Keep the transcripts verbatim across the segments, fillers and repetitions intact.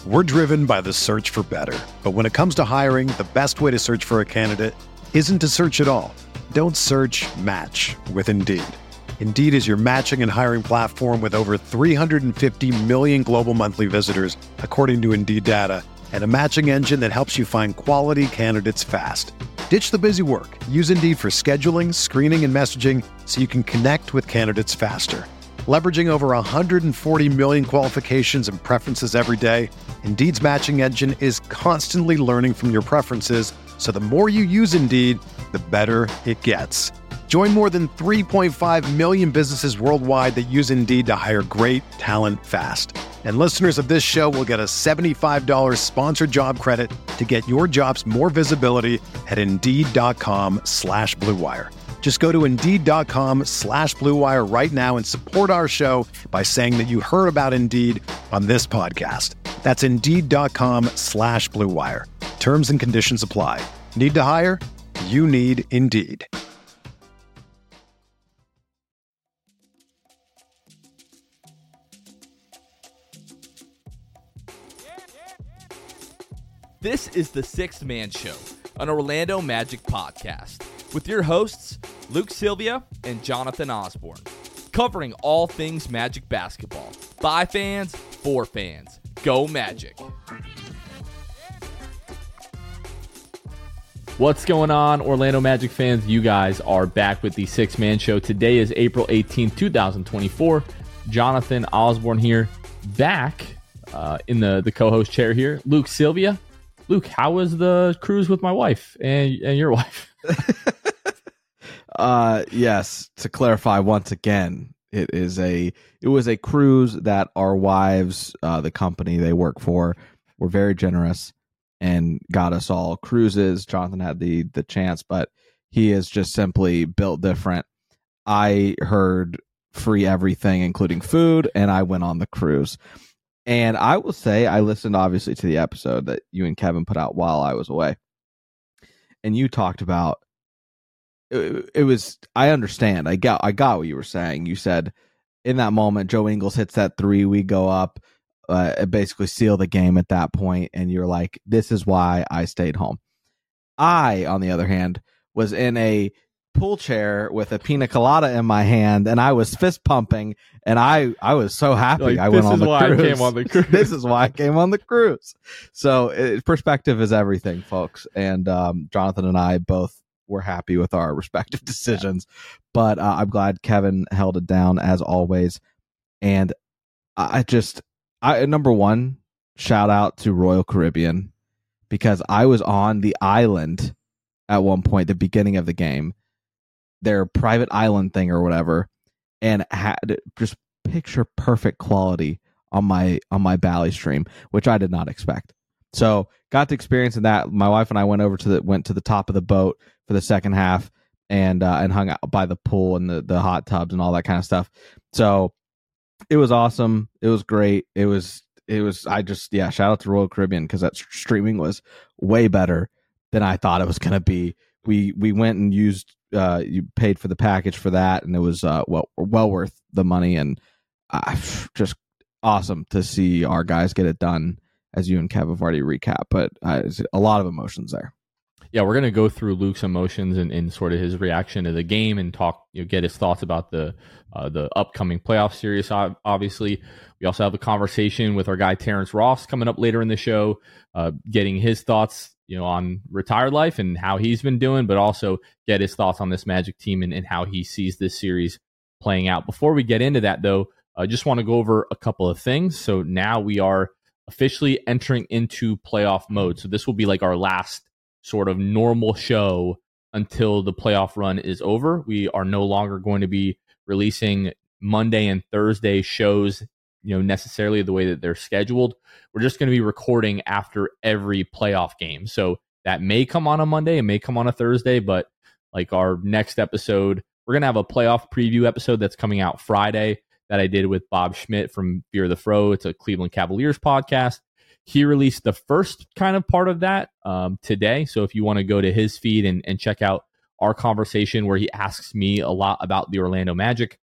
We're driven by the search for better. But when it comes to hiring, the best way to search for a candidate isn't to search at all. Don't search, match with Indeed. Indeed is your matching and hiring platform with over three hundred fifty million global monthly visitors, according to Indeed data, and a matching engine that helps you find quality candidates fast. Ditch the busy work. Use Indeed for scheduling, screening, and messaging so you can connect with candidates faster. Leveraging over one hundred forty million qualifications and preferences every day, Indeed's matching engine is constantly learning from your preferences, so the more you use Indeed, the better it gets. Join more than three point five million businesses worldwide that use Indeed to hire great talent fast. And listeners of this show will get a seventy-five dollars sponsored job credit to get your jobs more visibility at Indeed.com slash Blue Wire. Just go to Indeed.com slash Blue Wire right now and support our show by saying that you heard about Indeed on this podcast. That's Indeed.com slash Blue Wire. Terms and conditions apply. Need to hire? You need Indeed. This is the Sixth Man Show, an Orlando Magic podcast, with your hosts, Luke Sylvia and Jonathan Osborne, covering all things Magic basketball. By fans, for fans. Go Magic. What's going on, Orlando Magic fans? You guys are back with the Sixth Man Show. Today is April eighteenth, twenty twenty-four. Jonathan Osborne here, back uh, in the, the co-host chair here. Luke Sylvia. Luke, how was the cruise with my wife and, and your wife? uh, yes, to clarify once again, it is a it was a cruise that our wives, uh, the company they work for, were very generous and got us all cruises. Jonathan had the the chance, but he is just simply built different. I heard free everything, including food, and I went on the cruise. And I will say, I listened obviously to the episode that you and Kevin put out while I was away. And you talked about, it, it was, I understand. I got, I got what you were saying. You said in that moment, Joe Ingles hits that three, we go up, uh, basically seal the game at that point. And you're like, this is why I stayed home. I, on the other hand, was in a pool chair with a pina colada in my hand, and I was fist pumping, and I I was so happy. Like, I went on the cruise. This is why I came on the cruise. This is why I came on the cruise. So it, perspective is everything, folks. And um, Jonathan and I both were happy with our respective decisions, but uh, I'm glad Kevin held it down as always. And I just, I number one, shout out to Royal Caribbean, because I was on the island at one point, the beginning of the game, their private island thing or whatever, and had just picture perfect quality on my on my Bally stream, which I did not expect. So got to experience that. My wife and I went over to the went to the top of the boat for the second half and uh, and hung out by the pool and the the hot tubs and all that kind of stuff. So it was awesome. It was great. It was it was I just yeah shout out to Royal Caribbean, because that streaming was way better than I thought it was going to be. We we went and used uh, you paid for the package for that, and it was uh, well well worth the money, and uh, just awesome to see our guys get it done, as you and Kev have already recapped. But uh, a lot of emotions there. Yeah, we're going to go through Luke's emotions and, and sort of his reaction to the game, and talk, you know, get his thoughts about the uh, the upcoming playoff series. Obviously, we also have a conversation with our guy Terrence Ross coming up later in the show, uh, getting his thoughts, you know, on retired life and how he's been doing, but also get his thoughts on this Magic team and, and how he sees this series playing out. Before we get into that, though, I just want to go over a couple of things. So now we are officially entering into playoff mode. So this will be like our last sort of normal show until the playoff run is over. We are no longer going to be releasing Monday and Thursday shows, you know, necessarily the way that they're scheduled. We're just going to be recording after every playoff game. So that may come on a Monday, it may come on a Thursday, but like our next episode, we're going to have a playoff preview episode that's coming out Friday that I did with Bob Schmidt from Fear the Fro. It's a Cleveland Cavaliers podcast. He released the first kind of part of that um, today. So if you want to go to his feed and, and check out our conversation where he asks me a lot about the Orlando Magic,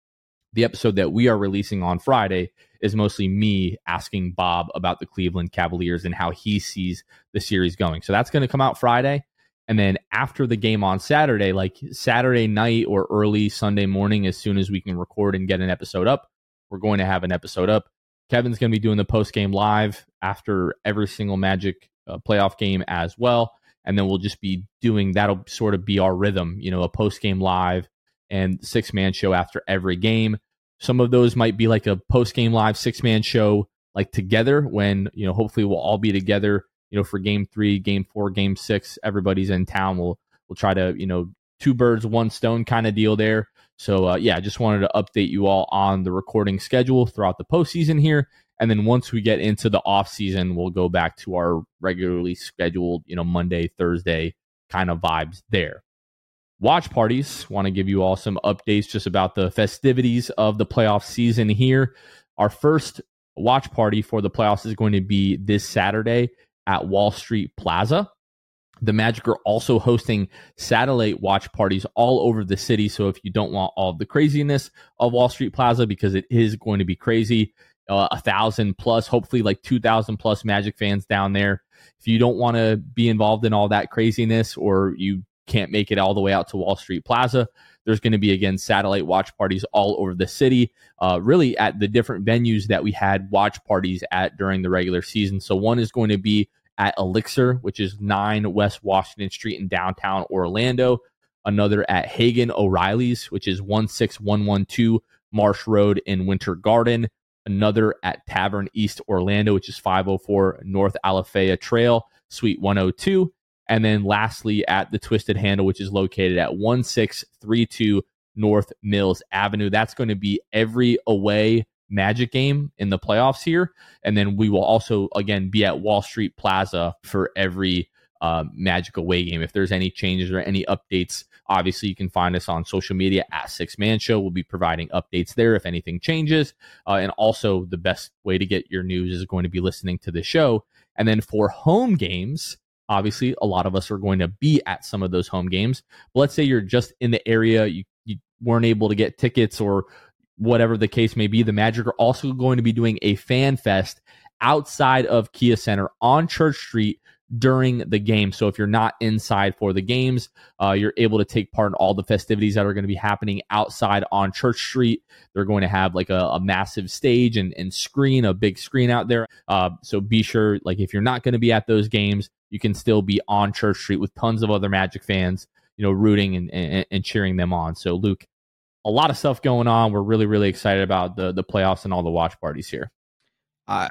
The episode that we are releasing on Friday is mostly me asking Bob about the Cleveland Cavaliers and how he sees the series going. So that's going to come out Friday. And then after the game on Saturday, like Saturday night or early Sunday morning, as soon as we can record and get an episode up, we're going to have an episode up. Kevin's going to be doing the post-game live after every single Magic uh, playoff game as well. And then we'll just be doing, that'll sort of be our rhythm, you know, a post-game live and six-man show after every game. Some of those might be like a post-game live six-man show, like together when, you know, hopefully we'll all be together, you know, for game three, game four, game six, everybody's in town. We'll, we'll try to, you know, two birds, one stone kind of deal there. So, uh, yeah, just wanted to update you all on the recording schedule throughout the postseason here. And then once we get into the off season, we'll go back to our regularly scheduled, you know, Monday, Thursday kind of vibes there. Watch parties, want to give you all some updates just about the festivities of the playoff season here. Our first watch party for the playoffs is going to be this Saturday at Wall Street Plaza. The Magic are also hosting satellite watch parties all over the city. So if you don't want all the craziness of Wall Street Plaza, because it is going to be crazy, uh, a thousand plus, hopefully like two thousand plus Magic fans down there. If you don't want to be involved in all that craziness, or you can't make it all the way out to Wall Street Plaza, there's going to be, again, satellite watch parties all over the city, uh, really at the different venues that we had watch parties at during the regular season. So one is going to be at Elixir, which is nine West Washington Street in downtown Orlando. Another at Hagen O'Reilly's, which is one six one one two Marsh Road in Winter Garden. Another at Tavern East Orlando, which is five oh four North Alafaya Trail, Suite one oh two. And then lastly, at the Twisted Handle, which is located at one six three two North Mills Avenue. That's going to be every away Magic game in the playoffs here. And then we will also, again, be at Wall Street Plaza for every uh, Magic away game. If there's any changes or any updates, obviously you can find us on social media at Six Man Show. We'll be providing updates there if anything changes. Uh, and also the best way to get your news is going to be listening to the show. And then for home games, obviously, a lot of us are going to be at some of those home games. But let's say you're just in the area, you, you weren't able to get tickets or whatever the case may be. The Magic are also going to be doing a fan fest outside of Kia Center on Church Street during the game. So if you're not inside for the games, uh, you're able to take part in all the festivities that are going to be happening outside on Church Street. They're going to have like a, a massive stage and, and screen, a big screen out there. Uh, so be sure, like if you're not going to be at those games, you can still be on Church Street with tons of other Magic fans, you know, rooting and, and, and cheering them on. So Luke, a lot of stuff going on. We're really, really excited about the the playoffs and all the watch parties here. Uh,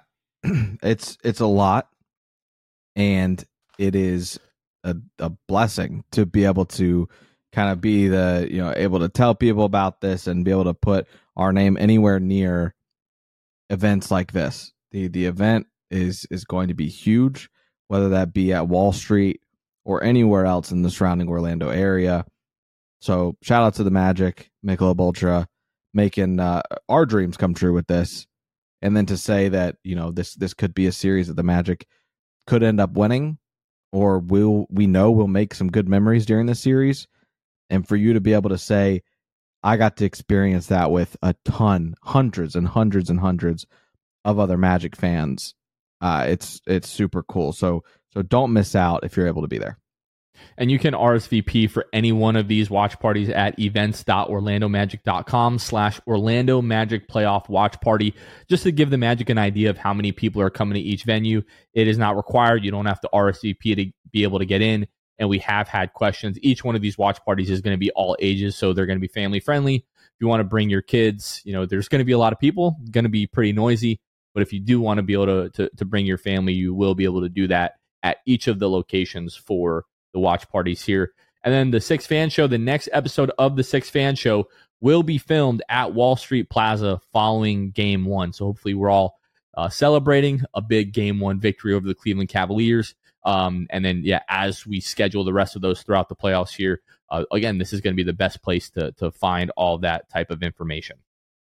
it's it's a lot, and it is a, a blessing to be able to kind of be the, you know, able to tell people about this and be able to put our name anywhere near events like this. The the event is is going to be huge, whether that be at Wall Street or anywhere else in the surrounding Orlando area. So shout out to the Magic, Michelob Ultra, making uh, our dreams come true with this. And then to say that, you know, this this could be a series that the Magic could end up winning, or will we know we'll make some good memories during the series. And for you to be able to say, I got to experience that with a ton, hundreds and hundreds and hundreds of other Magic fans, uh, it's it's super cool. So so don't miss out if you're able to be there. And you can R S V P for any one of these watch parties at events.orlandomagic.com slash Orlando Magic Playoff Watch Party. Just to give the Magic an idea of how many people are coming to each venue. It is not required. You don't have to R S V P to be able to get in. And we have had questions. Each one of these watch parties is going to be all ages, so they're going to be family friendly. If you want to bring your kids, you know, there's going to be a lot of people, going to be pretty noisy. But if you do want to be able to, to, to bring your family, you will be able to do that at each of the locations for the watch parties here. And then the Six Fan Show, the next episode of the Six Fan Show will be filmed at Wall Street Plaza following game one. So hopefully we're all uh, celebrating a big game one victory over the Cleveland Cavaliers. Um, and then, yeah, as we schedule the rest of those throughout the playoffs here, uh, again, this is going to be the best place to, to find all that type of information.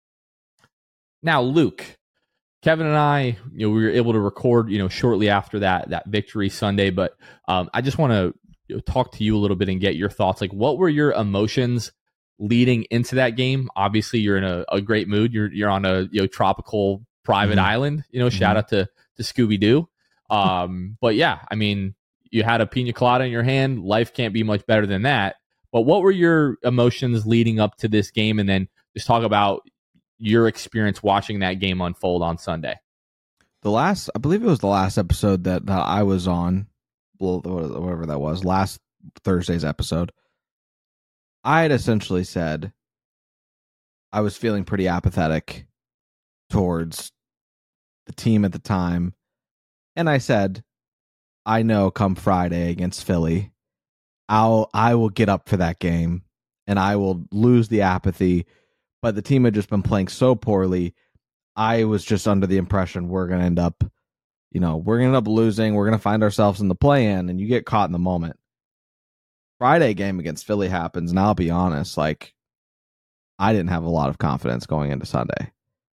Now, Luke, Kevin and I, you know, we were able to record, you know, shortly after that, that victory Sunday, but um, I just want to you know, talk to you a little bit and get your thoughts. Like, what were your emotions leading into that game? Obviously, you're in a, a great mood. You're you're on a you know tropical private mm-hmm. island. You know, mm-hmm. shout out to to Scooby Doo. Um, but yeah, I mean, you had a pina colada in your hand. Life can't be much better than that. But what were your emotions leading up to this game, and then just talk about your experience watching that game unfold on Sunday? The last, I believe it was the last episode that, that I was on, whatever that was, last Thursday's episode. I had essentially said I was feeling pretty apathetic towards the team at the time. And I said, I know come Friday against Philly, I'll I will get up for that game and I will lose the apathy. But the team had just been playing so poorly. I was just under the impression we're going to end up, you know, we're going to end up losing. We're going to find ourselves in the play-in, and you get caught in the moment. Friday game against Philly happens, and I'll be honest, like, I didn't have a lot of confidence going into Sunday.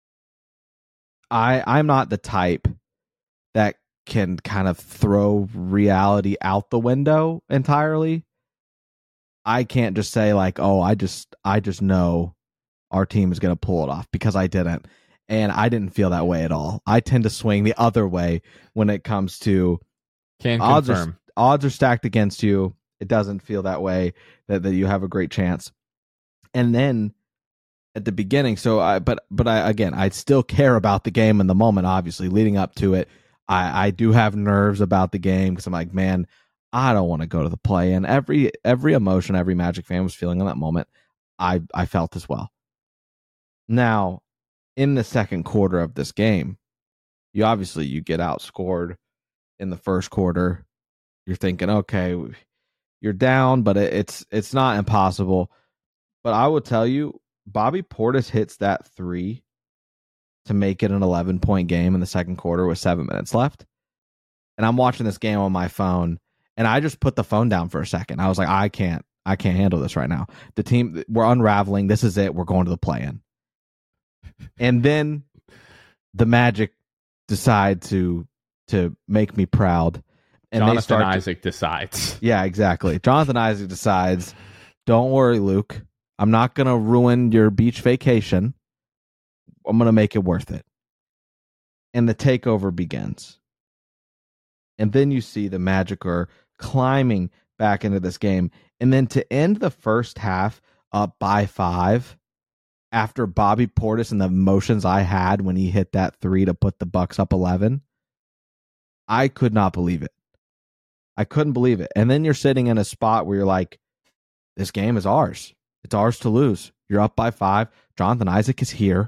I I'm not the type that can kind of throw reality out the window entirely. I can't just say like, oh, I just I just know our team is going to pull it off, because I didn't. And I didn't feel that way at all. I tend to swing the other way when it comes to Can odds confirm. Are, odds are stacked against you. It doesn't feel that way, that, that you have a great chance. And then at the beginning, so I, but, but I, again, I still care about the game in the moment, obviously, leading up to it. I, I do have nerves about the game, because I'm like, man, I don't want to go to the play. And every, every emotion, every Magic fan was feeling in that moment, I, I felt as well. Now, in the second quarter of this game, you obviously you get outscored in the first quarter. You're thinking, okay, you're down, but it, it's it's not impossible. But I will tell you, Bobby Portis hits that three to make it an eleven-point game in the second quarter with seven minutes left. And I'm watching this game on my phone, and I just put the phone down for a second. I was like, I can't, I can't handle this right now. The team, we're unraveling. This is it. We're going to the play-in. And then the Magic decide to to make me proud. And Jonathan they start Isaac to, decides. Yeah, exactly. Jonathan Isaac decides, don't worry, Luke. I'm not going to ruin your beach vacation. I'm going to make it worth it. And the takeover begins. And then you see the Magic are climbing back into this game. And then to end the first half up by five, after Bobby Portis and the emotions I had when he hit that three to put the Bucks up eleven, I could not believe it. I couldn't believe it. And then you're sitting in a spot where you're like, this game is ours. It's ours to lose. You're up by five. Jonathan Isaac is here.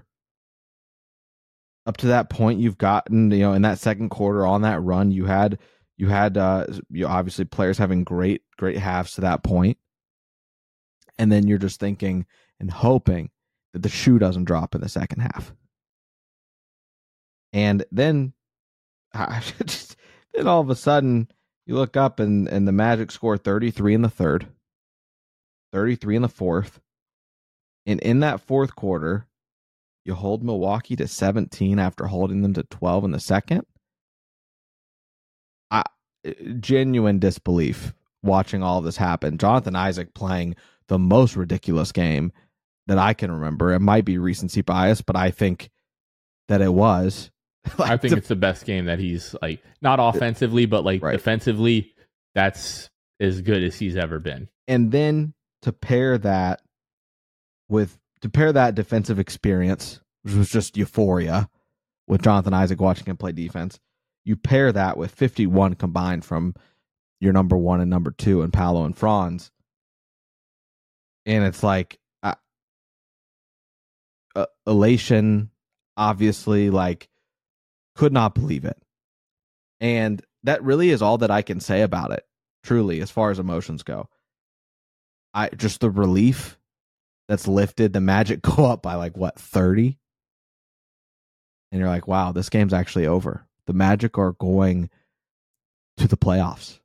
Up to that point, you've gotten, you know, in that second quarter on that run, you had, you had, uh, you obviously players having great, great halves to that point. And then you're just thinking and hoping that the shoe doesn't drop in the second half. And then, just, then all of a sudden, you look up and, and the Magic score thirty-three in the third, thirty-three in the fourth. And in that fourth quarter, you hold Milwaukee to seventeen after holding them to twelve in the second. I, genuine disbelief watching all of this happen. Jonathan Isaac playing the most ridiculous game that I can remember. It might be recency bias, but I think that it was. Like I think the, it's the best game that he's like, not offensively, but like right. defensively, that's as good as he's ever been. And then to pair that with, to pair that defensive experience, which was just euphoria with Jonathan Isaac watching him play defense, you pair that with fifty-one combined from your number one and number two and Paolo and Franz. And it's like, uh, uh, elation, obviously, like, could not believe it. And that really is all that I can say about it, truly, as far as emotions go. I just the relief that's lifted, the Magic go up by like, what, thirty? And you're like, wow, this game's actually over. The Magic are going to the playoffs.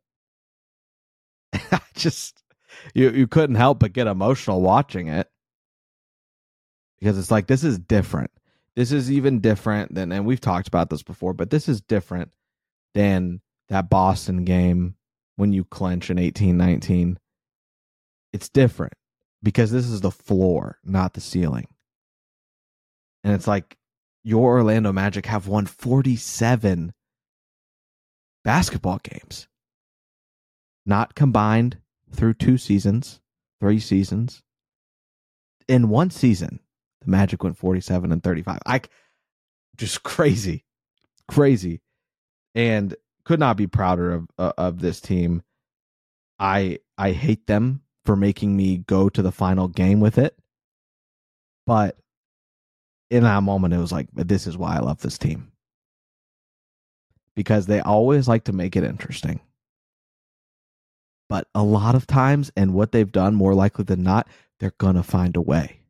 I just, you, you couldn't help but get emotional watching it. Because it's like, this is different. This is even different than, and we've talked about this before, but this is different than that Boston game when you clinch in eighteen nineteen. It's different. because this is the floor, not the ceiling. And it's like your Orlando Magic have won forty-seven basketball games, not combined through two seasons, three seasons. In one season, the Magic went forty-seven and thirty-five. I just crazy, crazy, and could not be prouder of uh, of this team. I I hate them for making me go to the final game with it, but in that moment, it was like, this is why I love this team, because they always like to make it interesting. But a lot of times, and what they've done more likely than not, they're gonna find a way.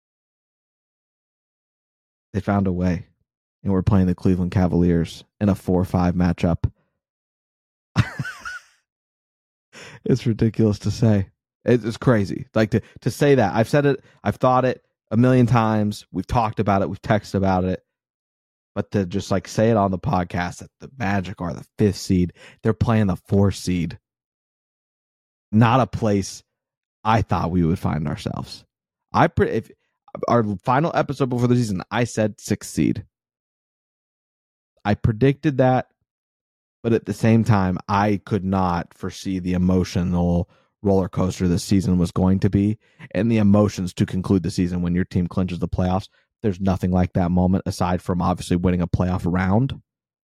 They found a way, and we're playing the Cleveland Cavaliers in a four five matchup. It's ridiculous to say. It's crazy. Like to, to say that. I've said it. I've thought it a million times. We've talked about it. We've texted about it. But to just like say it on the podcast that the Magic are the fifth seed. They're playing the fourth seed. Not a place I thought we would find ourselves. I pre- if our final episode before the season, I said sixth seed. I predicted that. But at the same time, I could not foresee the emotional roller coaster this season was going to be, and the emotions to conclude the season when your team clinches the playoffs. There's nothing like that moment aside from obviously winning a playoff round.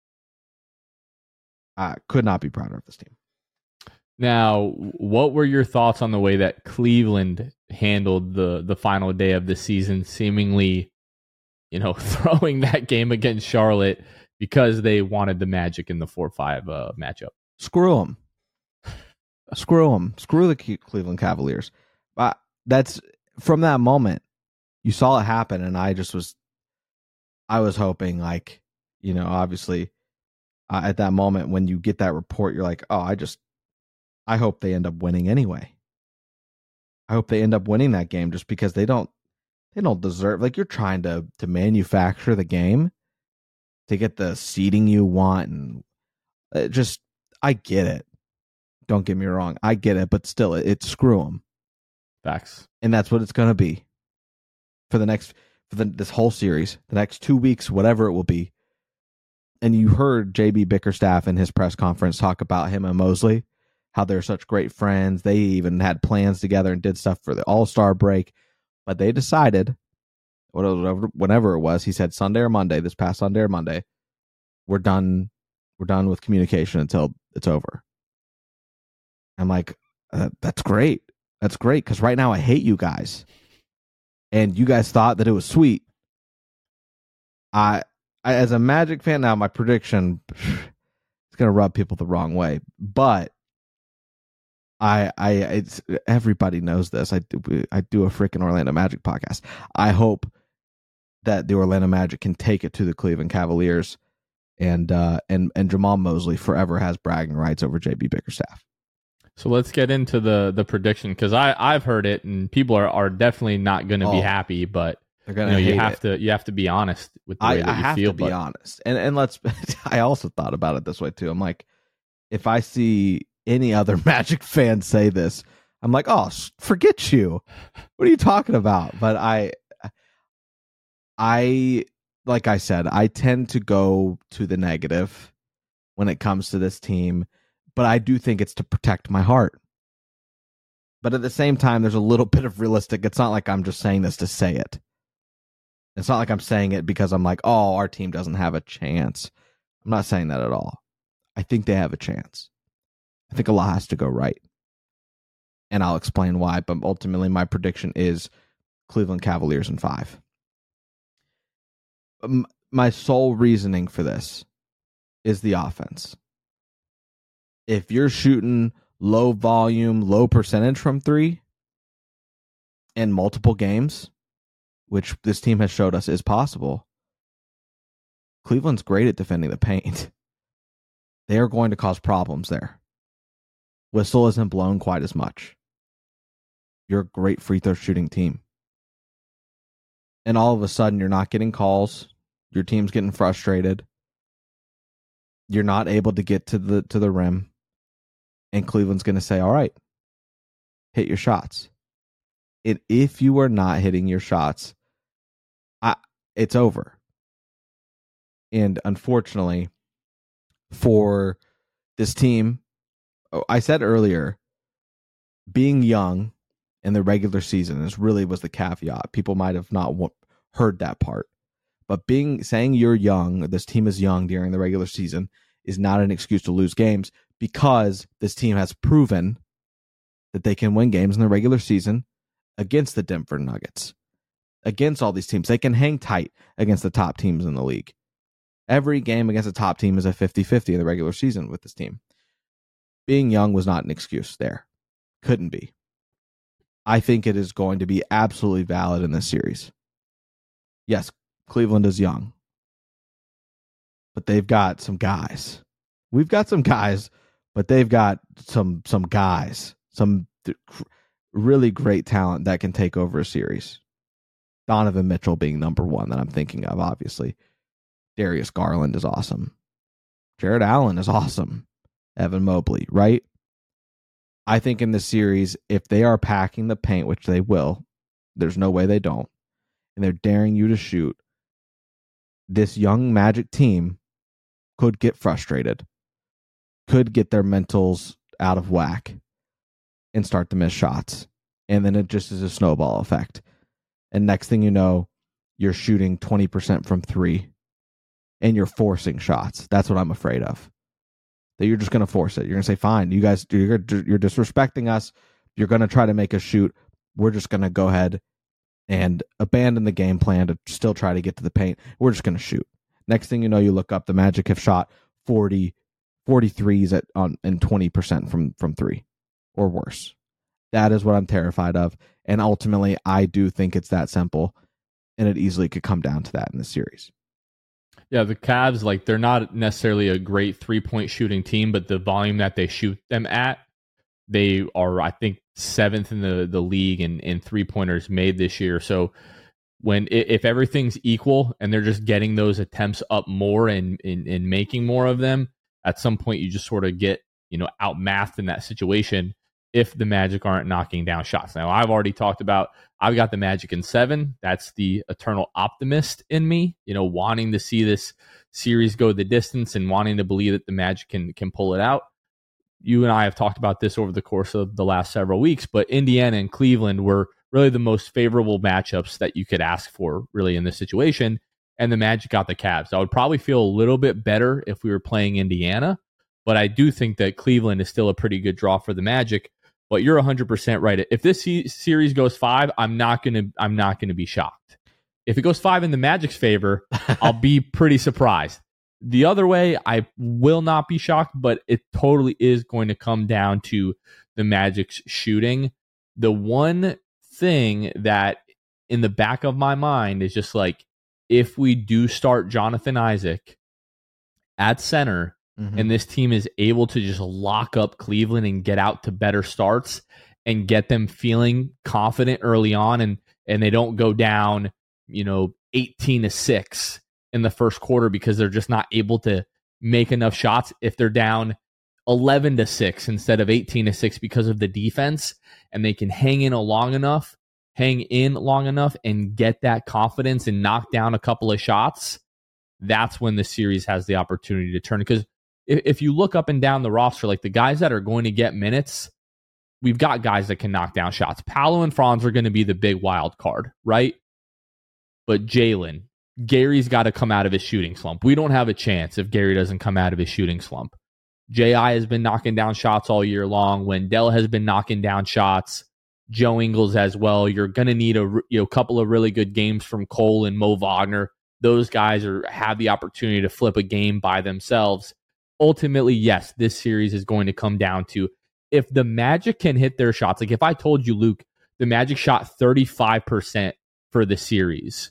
I could not be prouder of this team. Now, what were your thoughts on the way that Cleveland handled the the final day of the season, seemingly, you know, throwing that game against Charlotte because they wanted the Magic in the four five uh, matchup? Screw them. Screw them. Screw the Cleveland Cavaliers. Uh, that's from that moment, you saw it happen, and I just was, I was hoping, like, you know, obviously, uh, at that moment when you get that report, you're like, oh, I just, I hope they end up winning anyway. I hope they end up winning that game just because they don't, they don't deserve. Like, you're trying to to manufacture the game to get the seeding you want, and it just, I get it. Don't get me wrong, I get it, but still, it, it screw them. Facts, and that's what it's going to be for the next for the, this whole series, the next two weeks, whatever it will be. And you heard J B Bickerstaff in his press conference talk about him and Mosley, how they're such great friends. They even had plans together and did stuff for the All-Star break, but they decided, whatever, whenever it was, he said Sunday or Monday, this past Sunday or Monday, we're done. We're done with communication until it's over. I'm like, uh, that's great. That's great, because right now I hate you guys. And you guys thought that it was sweet. I, I as a Magic fan now, my prediction, it's going to rub people the wrong way. But I, I, it's everybody knows this. I do, I do a freaking Orlando Magic podcast. I hope that the Orlando Magic can take it to the Cleveland Cavaliers, and uh, and and Jamal Mosley forever has bragging rights over J B Bickerstaff. So let's get into the the prediction, because I I've heard it, and people are, are definitely not going to oh, be happy, but they're gonna you know, hate you have it. to you have to be honest with the way I, that I you have feel. to be but... honest, and and let's. I also thought about it this way too. I'm like, if I see any other Magic fan say this, I'm like, oh, forget you. What are you talking about? But I, I like I said, I tend to go to the negative when it comes to this team, but I do think it's to protect my heart. But at the same time, there's a little bit of realistic. It's not like I'm just saying this to say it. It's not like I'm saying it because I'm like, oh, our team doesn't have a chance. I'm not saying that at all. I think they have a chance. I think a lot has to go right. And I'll explain why. But ultimately, my prediction is Cleveland Cavaliers in five. Um, my sole reasoning for this is the offense. If you're shooting low volume, low percentage from three in multiple games, which this team has showed us is possible, Cleveland's great at defending the paint. They are going to cause problems there. Whistle isn't blown quite as much. You're a great free throw shooting team. And all of a sudden, you're not getting calls. Your team's getting frustrated. You're not able to get to the to the rim. And Cleveland's going to say, all right, hit your shots. it, if you are not hitting your shots, I, it's over. And unfortunately, for this team, I said earlier, being young in the regular season is really was the caveat. People might have not heard that part. But being saying you're young, this team is young during the regular season, is not an excuse to lose games, because this team has proven that they can win games in the regular season against the Denver Nuggets, against all these teams. They can hang tight against the top teams in the league. Every game against a top team is a fifty-fifty in the regular season with this team. Being young was not an excuse there. Couldn't be. I think it is going to be absolutely valid in this series. Yes, Cleveland is young, but they've got some guys. We've got some guys, but they've got some some guys, some th- really great talent that can take over a series. Donovan Mitchell being number one that I'm thinking of, obviously. Darius Garland is awesome. Jared Allen is awesome. Evan Mobley, right? I think in this series, if they are packing the paint, which they will, there's no way they don't, and they're daring you to shoot, this young Magic team could get frustrated, could get their mentals out of whack, and start to miss shots. And then it just is a snowball effect. And next thing you know, you're shooting twenty percent from three, and you're forcing shots. That's what I'm afraid of. That you're just going to force it. You're going to say, fine, you guys, you're, you're disrespecting us. You're going to try to make us shoot. We're just going to go ahead and abandon the game plan to still try to get to the paint. We're just going to shoot. Next thing you know, you look up, the Magic have shot forty, forty-threes at on and twenty percent from, from three or worse. That is what I'm terrified of. And ultimately, I do think it's that simple, and it easily could come down to that in this series. Yeah, the Cavs, like, they're not necessarily a great three-point shooting team, but the volume that they shoot them at, they are, I think, seventh in the, the league in, in three-pointers made this year. So when if everything's equal and they're just getting those attempts up more and, and, and making more of them, at some point you just sort of get, you know, outmathed in that situation if the Magic aren't knocking down shots. Now, I've already talked about, I've got the Magic in seven. That's the eternal optimist in me, you know, wanting to see this series go the distance and wanting to believe that the Magic can can pull it out. You and I have talked about this over the course of the last several weeks, but Indiana and Cleveland were really the most favorable matchups that you could ask for really in this situation, and the Magic got the Cavs. I would probably feel a little bit better if we were playing Indiana, but I do think that Cleveland is still a pretty good draw for the Magic. But you're one hundred percent right. If this series goes five, I'm not going to I'm not going to be shocked. If it goes five in the Magic's favor, I'll be pretty surprised. The other way, I will not be shocked, but it totally is going to come down to the Magic's shooting. The one thing that in the back of my mind is just like, if we do start Jonathan Isaac at center, mm-hmm. and this team is able to just lock up Cleveland and get out to better starts and get them feeling confident early on, and and they don't go down, you know, eighteen to six in the first quarter because they're just not able to make enough shots. If they're down eleven to six instead of eighteen to six because of the defense, and they can hang in a long enough, hang in long enough and get that confidence and knock down a couple of shots, that's when the series has the opportunity to turn. Because if you look up and down the roster, like the guys that are going to get minutes, we've got guys that can knock down shots. Paolo and Franz are going to be the big wild card, right? But Jalen, Gary's got to come out of his shooting slump. We don't have a chance if Gary doesn't come out of his shooting slump. J I has been knocking down shots all year long. Wendell has been knocking down shots. Joe Ingles as well. You're going to need a you know couple of really good games from Cole and Mo Wagner. Those guys are have the opportunity to flip a game by themselves. Ultimately, yes, this series is going to come down to if the Magic can hit their shots. Like if I told you, Luke, the Magic shot thirty-five percent for the series,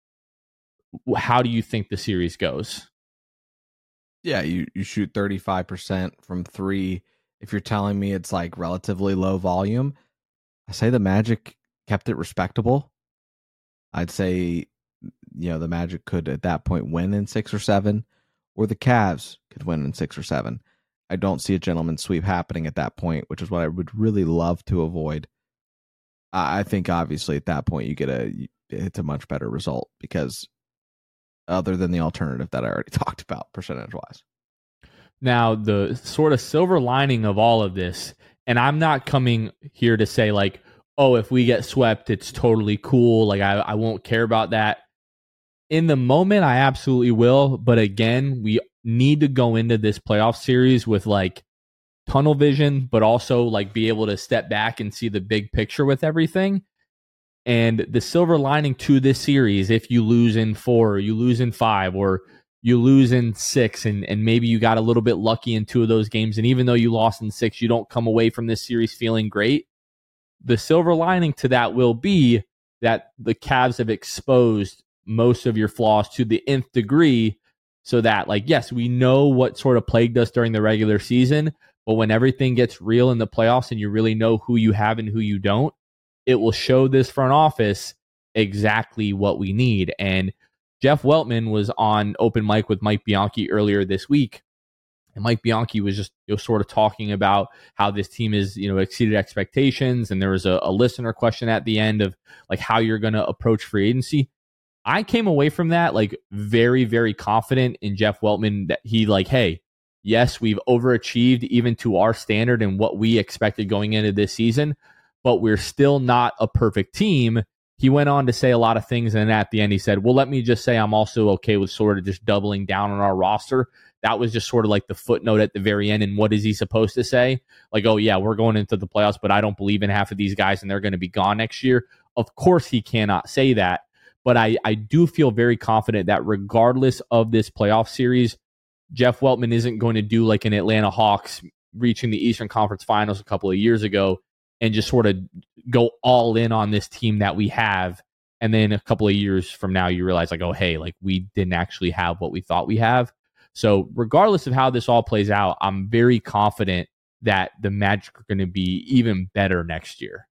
how do you think the series goes? Yeah, you, you shoot thirty-five percent from three. If you're telling me it's like relatively low volume, I say the Magic kept it respectable. I'd say, you know, the Magic could at that point win in six or seven, or the Cavs could win in six or seven. I don't see a gentleman's sweep happening at that point, which is what I would really love to avoid. I think obviously at that point you get a it's a much better result because other than the alternative that I already talked about percentage wise. Now, the sort of silver lining of all of this, and I'm not coming here to say like, oh, if we get swept, it's totally cool. Like I, I won't care about that. In the moment, I absolutely will. But again, we need to go into this playoff series with like tunnel vision, but also like be able to step back and see the big picture with everything. And the silver lining to this series, if you lose in four, or you lose in five, or you lose in six, and, and maybe you got a little bit lucky in two of those games, and even though you lost in six, you don't come away from this series feeling great. The silver lining to that will be that the Cavs have exposed most of your flaws to the nth degree, so that, like, yes, we know what sort of plagued us during the regular season, but when everything gets real in the playoffs and you really know who you have and who you don't, it will show this front office exactly what we need. And Jeff Weltman was on Open Mic with Mike Bianchi earlier this week, and Mike Bianchi was just, you know, sort of talking about how this team is, you know, exceeded expectations. And there was a, a listener question at the end of like how you're going to approach free agency. I came away from that like very, very confident in Jeff Weltman that he like, hey, yes, we've overachieved even to our standard and what we expected going into this season, but we're still not a perfect team. He went on to say a lot of things, and at the end he said, well, let me just say I'm also okay with sort of just doubling down on our roster. That was just sort of like the footnote at the very end. And what is he supposed to say? Like, oh, yeah, we're going into the playoffs, but I don't believe in half of these guys, and they're going to be gone next year. Of course he cannot say that, but I, I do feel very confident that regardless of this playoff series, Jeff Weltman isn't going to do like an Atlanta Hawks reaching the Eastern Conference Finals a couple of years ago and just sort of go all in on this team that we have. And then a couple of years from now, you realize like, oh, hey, like we didn't actually have what we thought we have. So regardless of how this all plays out, I'm very confident that the Magic are going to be even better next year.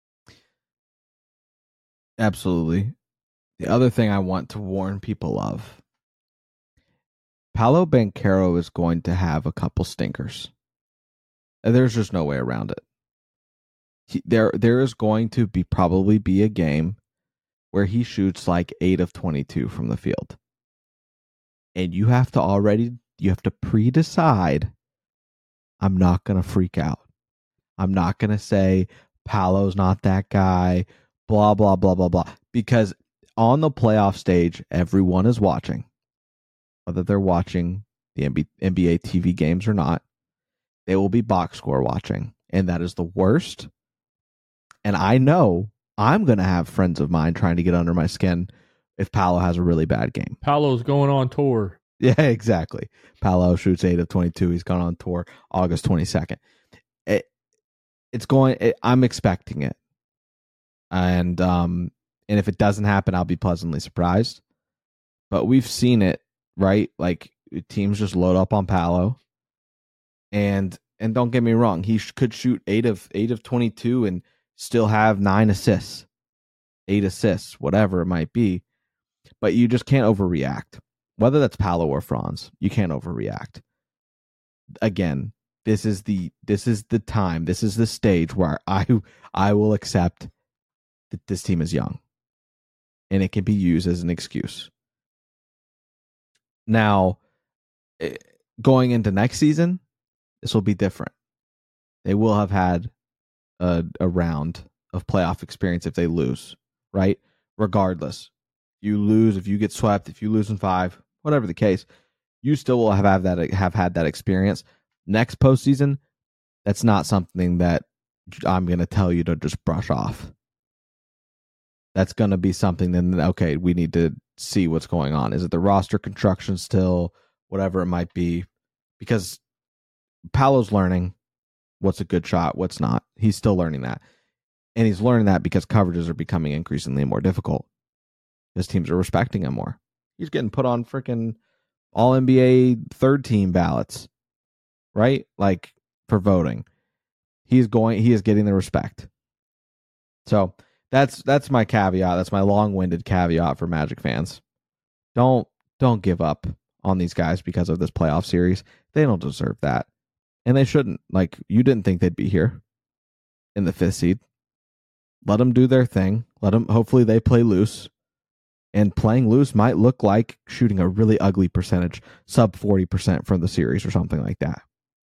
Absolutely. The other thing I want to warn people of, Paolo Banchero is going to have a couple stinkers. There's just no way around it. He, there, there is going to be probably be a game where he shoots like eight of twenty-two from the field. And you have to already, you have to pre-decide, I'm not going to freak out. I'm not going to say, Paolo's not that guy, blah, blah, blah, blah, blah. Because on the playoff stage, everyone is watching. Whether they're watching the N B A T V games or not, they will be box score watching. And that is the worst. And I know I'm going to have friends of mine trying to get under my skin if Paolo has a really bad game. Paolo's going on tour. Yeah, exactly. Paolo shoots eight of twenty-two. He's gone on tour August twenty-second. It, it's going, it, I'm expecting it. And, um, and if it doesn't happen, I'll be pleasantly surprised. But we've seen it, right? Like teams just load up on Paolo. And, and don't get me wrong, he sh- could shoot eight of eight of twenty-two and still have nine assists, eight assists, whatever it might be. But you just can't overreact. Whether that's Paolo or Franz, you can't overreact. Again, this is the this is the time, this is the stage where I I will accept that this team is young, and it can be used as an excuse. Now, going into next season, this will be different. They will have had a, a round of playoff experience if they lose, right? Regardless, you lose, if you get swept, if you lose in five, whatever the case, you still will have, have that have had that experience. Next postseason, that's not something that I'm going to tell you to just brush off. That's going to be something then, okay, we need to see what's going on. Is it the roster construction still, whatever it might be? Because Paolo's learning what's a good shot, what's not. He's still learning that. And he's learning that because coverages are becoming increasingly more difficult. His teams are respecting him more. He's getting put on freaking all N B A third team ballots, right? Like for voting. He's going, he is getting the respect. So that's that's my caveat. That's my long-winded caveat for Magic fans. Don't don't give up on these guys because of this playoff series. They don't deserve that. And they shouldn't. Like, you didn't think they'd be here in the fifth seed. let them do their thing. Let them, hopefully they play loose. And playing loose might look like shooting a really ugly percentage, sub forty percent from the series or something like that.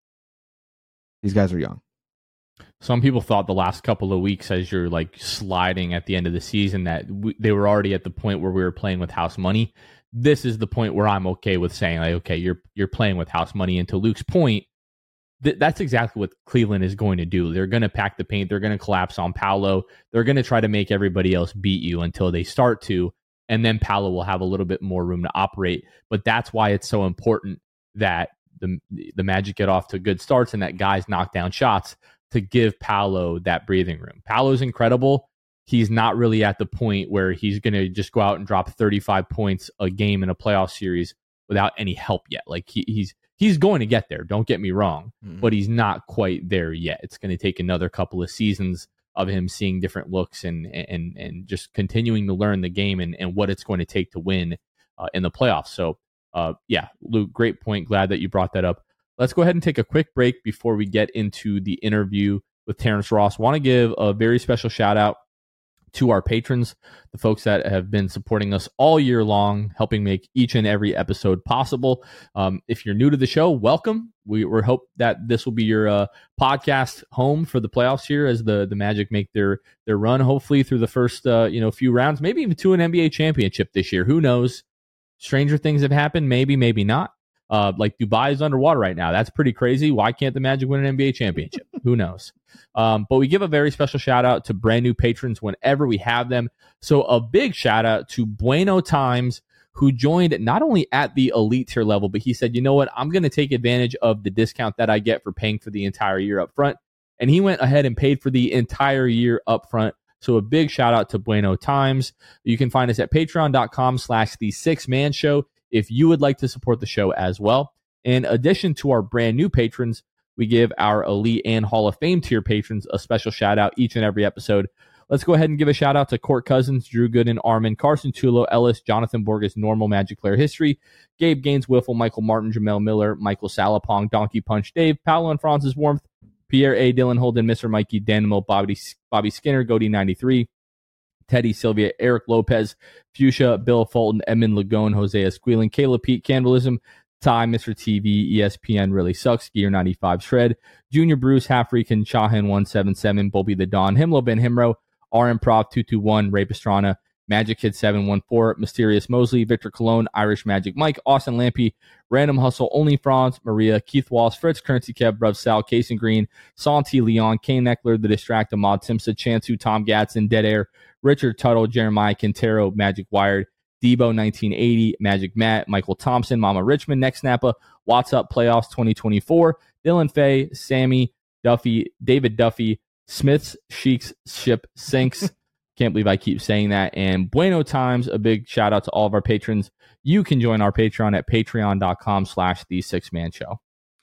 These guys are young. Some people thought the last couple of weeks, as you're like sliding at the end of the season, that we, they were already at the point where we were playing with house money. This is the point where I'm okay with saying, like, okay, you're you're playing with house money. And to Luke's point, th- that's exactly what Cleveland is going to do. They're going to pack the paint. They're going to collapse on Paolo. They're going to try to make everybody else beat you until they start to. And then Paolo will have a little bit more room to operate. But that's why it's so important that the the Magic get off to good starts and that guys knock down shots to give Paolo that breathing room. Paolo's incredible. He's not really at the point where he's going to just go out and drop thirty-five points a game in a playoff series without any help yet. Like he, he's he's going to get there. Don't get me wrong, mm-hmm. but he's not quite there yet. It's going to take another couple of seasons of him seeing different looks and and and just continuing to learn the game and, and what it's going to take to win uh, in the playoffs. So, uh, yeah, Luke, great point. Glad that you brought that up. Let's go ahead and take a quick break before we get into the interview with Terrence Ross. Want to give a very special shout out to our patrons, the folks that have been supporting us all year long, helping make each and every episode possible. Um, if you're new to the show, welcome. We, we hope that this will be your uh, podcast home for the playoffs here as the, the Magic make their their run, hopefully through the first uh, you know few rounds, maybe even to an N B A championship this year. Who knows? Stranger things have happened. Maybe, maybe not. Uh, like Dubai is underwater right now. That's pretty crazy. Why can't the Magic win an N B A championship? Who knows? Um, but we give a very special shout out to brand new patrons whenever we have them. So a big shout out to Bueno Times, who joined not only at the elite tier level, but he said, you know what? I'm going to take advantage of the discount that I get for paying for the entire year up front. And he went ahead and paid for the entire year up front. So a big shout out to Bueno Times. You can find us at patreon.com slash the six man show if you would like to support the show as well. In addition to our brand new patrons, we give our elite and Hall of Fame tier patrons a special shout out each and every episode. Let's go ahead and give a shout out to Court Cousins, Drew Gooden, Armin, Carson Tulo, Ellis, Jonathan Borges, Normal Magic Player History, Gabe Gaines, Wiffle, Michael Martin, Jamel Miller, Michael Salapong, Donkey Punch, Dave, Paolo and Francis Warmth, Pierre A. Dylan Holden, Mister Mikey, Danimo, Bobby, Bobby Skinner, Goody ninety-three, Teddy Sylvia, Eric Lopez, Fuchsia, Bill Fulton, Edmund Lagone, Hosea Squealing, Caleb Pete, Candleism, Ty, Mister T V, E S P N Really Sucks, Gear ninety-five, Shred, Junior Bruce, Half Freakin, Shahan one seventy-seven, Bobby the Don, Himlo Ben Himro, R Improv two two one, Ray Pastrana, Magic Kid seven one four, Mysterious Mosley, Victor Cologne, Irish Magic Mike, Austin Lampy, Random Hustle, Only Franz, Maria, Keith Walls, Fritz, Currency Kev, Bruv Sal, Casey Green, Santi Leon, Kane Eckler, The Distract, Ahmad Simpson, Chansu, Tom Gatson, Dead Air, Richard Tuttle, Jeremiah Quintero, Magic Wired, Debo nineteen eighty, Magic Matt, Michael Thompson, Mama Richmond, Next Napa, What's Up Playoffs twenty twenty-four, Dylan Fay, Sammy, Duffy, David Duffy, Smith's Sheiks Ship Sinks. Can't believe I keep saying that. And Bueno Times, a big shout out to all of our patrons. You can join our Patreon at patreon.com slash the six man show.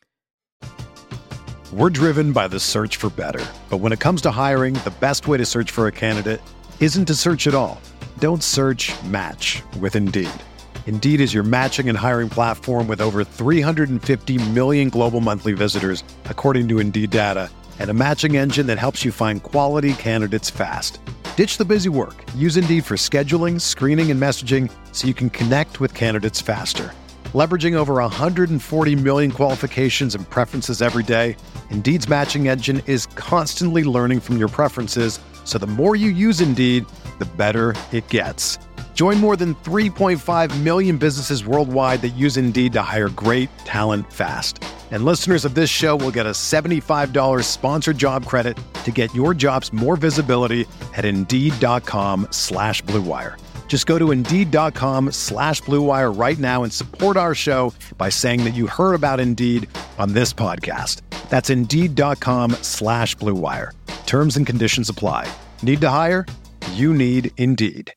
We're driven by the search for better. But when it comes to hiring, the best way to search for a candidate isn't to search at all. Don't search, match with Indeed. Indeed is your matching and hiring platform with over three hundred fifty million global monthly visitors, according to Indeed data, and a matching engine that helps you find quality candidates fast. Ditch the busy work. Use Indeed for scheduling, screening, and messaging so you can connect with candidates faster. Leveraging over one hundred forty million qualifications and preferences every day, Indeed's matching engine is constantly learning from your preferences, so the more you use Indeed, the better it gets. Join more than three point five million businesses worldwide that use Indeed to hire great talent fast. And listeners of this show will get a seventy-five dollars sponsored job credit to get your jobs more visibility at Indeed.com slash Blue Wire. Just go to Indeed.com slash Blue Wire right now and support our show by saying that you heard about Indeed on this podcast. That's Indeed.com slash Blue Wire. Terms and conditions apply. Need to hire? You need Indeed.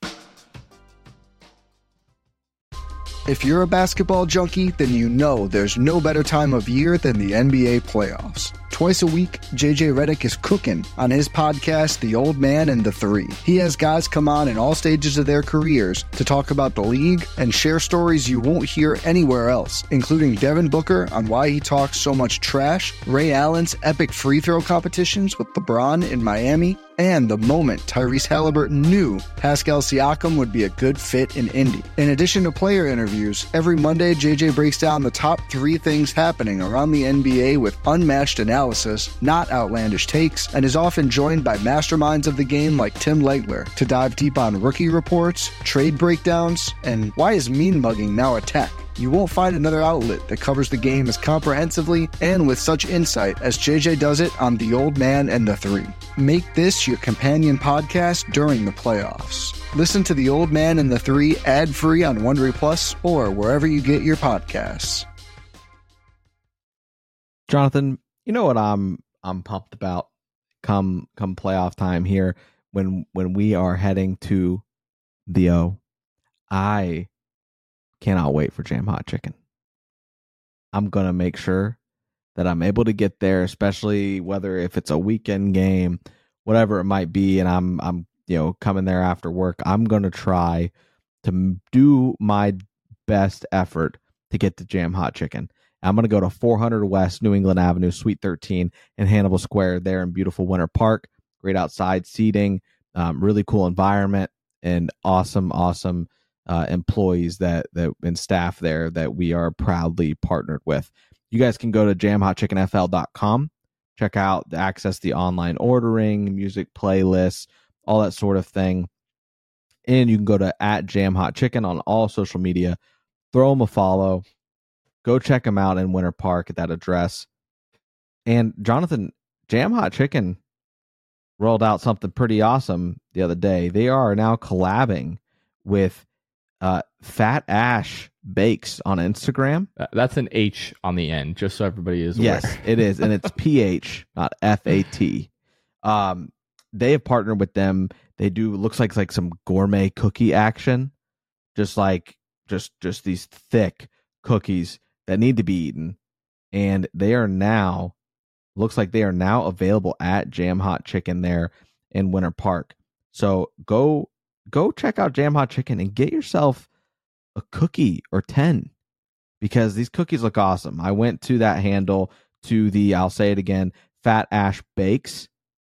If you're a basketball junkie, then you know there's no better time of year than the N B A playoffs. Twice a week, J J Redick is cooking on his podcast, The Old Man and the Three. He has guys come on in all stages of their careers to talk about the league and share stories you won't hear anywhere else, including Devin Booker on why he talks so much trash, Ray Allen's epic free throw competitions with LeBron in Miami, and the moment Tyrese Halliburton knew Pascal Siakam would be a good fit in Indy. In addition to player interviews, every Monday J J breaks down the top three things happening around the N B A with unmatched analysis, not outlandish takes, and is often joined by masterminds of the game like Tim Legler to dive deep on rookie reports, trade breakdowns, and why is mean mugging now a tech. You won't find another outlet that covers the game as comprehensively and with such insight as J J does it on The Old Man and the Three. Make this your companion podcast during the playoffs. Listen to The Old Man and the Three ad-free on Wondery Plus or wherever you get your podcasts. Jonathan, you know what I'm I'm pumped about come come playoff time here when when we are heading to the O. I cannot wait for Jam Hot Chicken. I'm going to make sure that I'm able to get there, especially whether if it's a weekend game, whatever it might be, and I'm I'm you know coming there after work. I'm going to try to do my best effort to get to Jam Hot Chicken. I'm going to go to four hundred West New England Avenue, Suite thirteen in Hannibal Square there in beautiful Winter Park. Great outside seating, um, really cool environment, and awesome, awesome uh, employees that that and staff there that we are proudly partnered with. You guys can go to jam hot chicken f l dot com, check out, access the online ordering, music playlists, all that sort of thing. And you can go to at Jam Hot Chicken on all social media. Throw them a follow. Go check them out in Winter Park at that address. And Jonathan, Jam Hot Chicken rolled out something pretty awesome the other day. They are now collabing with uh, Fat Ash Bakes on Instagram. That's an H on the end, just so everybody is aware. Yes, it is. And it's P H, not F A T. Um, they have partnered with them. They do, looks like like some gourmet cookie action. Just like, just just these thick cookies that need to be eaten. And they are now, looks like they are now available at Jam Hot Chicken there in Winter Park. So go go check out Jam Hot Chicken and get yourself a cookie or ten, because these cookies look awesome. I went to that handle, to the, I'll say it again, Fat Ash Bakes,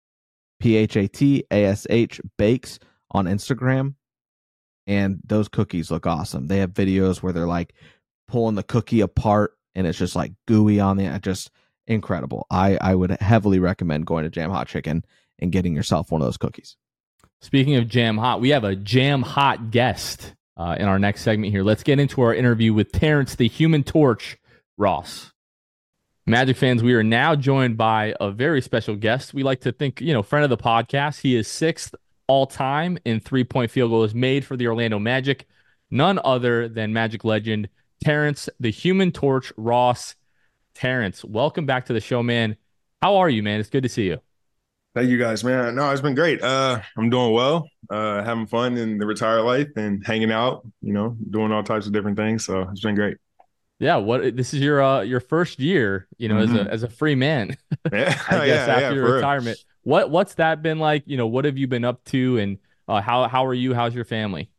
P H A T A S H Bakes on Instagram. And those cookies look awesome. They have videos where they're like pulling the cookie apart and it's just like gooey on the end. Just incredible. I, I would heavily recommend going to Jam Hot Chicken and getting yourself one of those cookies. Speaking of Jam Hot, we have a Jam Hot guest uh, in our next segment here. Let's get into our interview with Terrence, the Human Torch, Ross. Magic fans, we are now joined by a very special guest. We like to think, you know, friend of the podcast. He is sixth all-time in three-point field goals made for the Orlando Magic. None other than Magic legend Terrence, the Human Torch, Ross. Terrence, welcome back to the show, man. How are you, man? It's good to see you. Thank you, guys, man. No, it's been great. Uh, I'm doing well, uh, having fun in the retired life and hanging out, you know, doing all types of different things. So it's been great. Yeah, what this is your uh, your first year, you know, Mm-hmm. as a as a free man. Yeah, I guess yeah, after yeah, your for retirement. real. What what's that been like? You know, what have you been up to, and uh, how how are you? How's your family?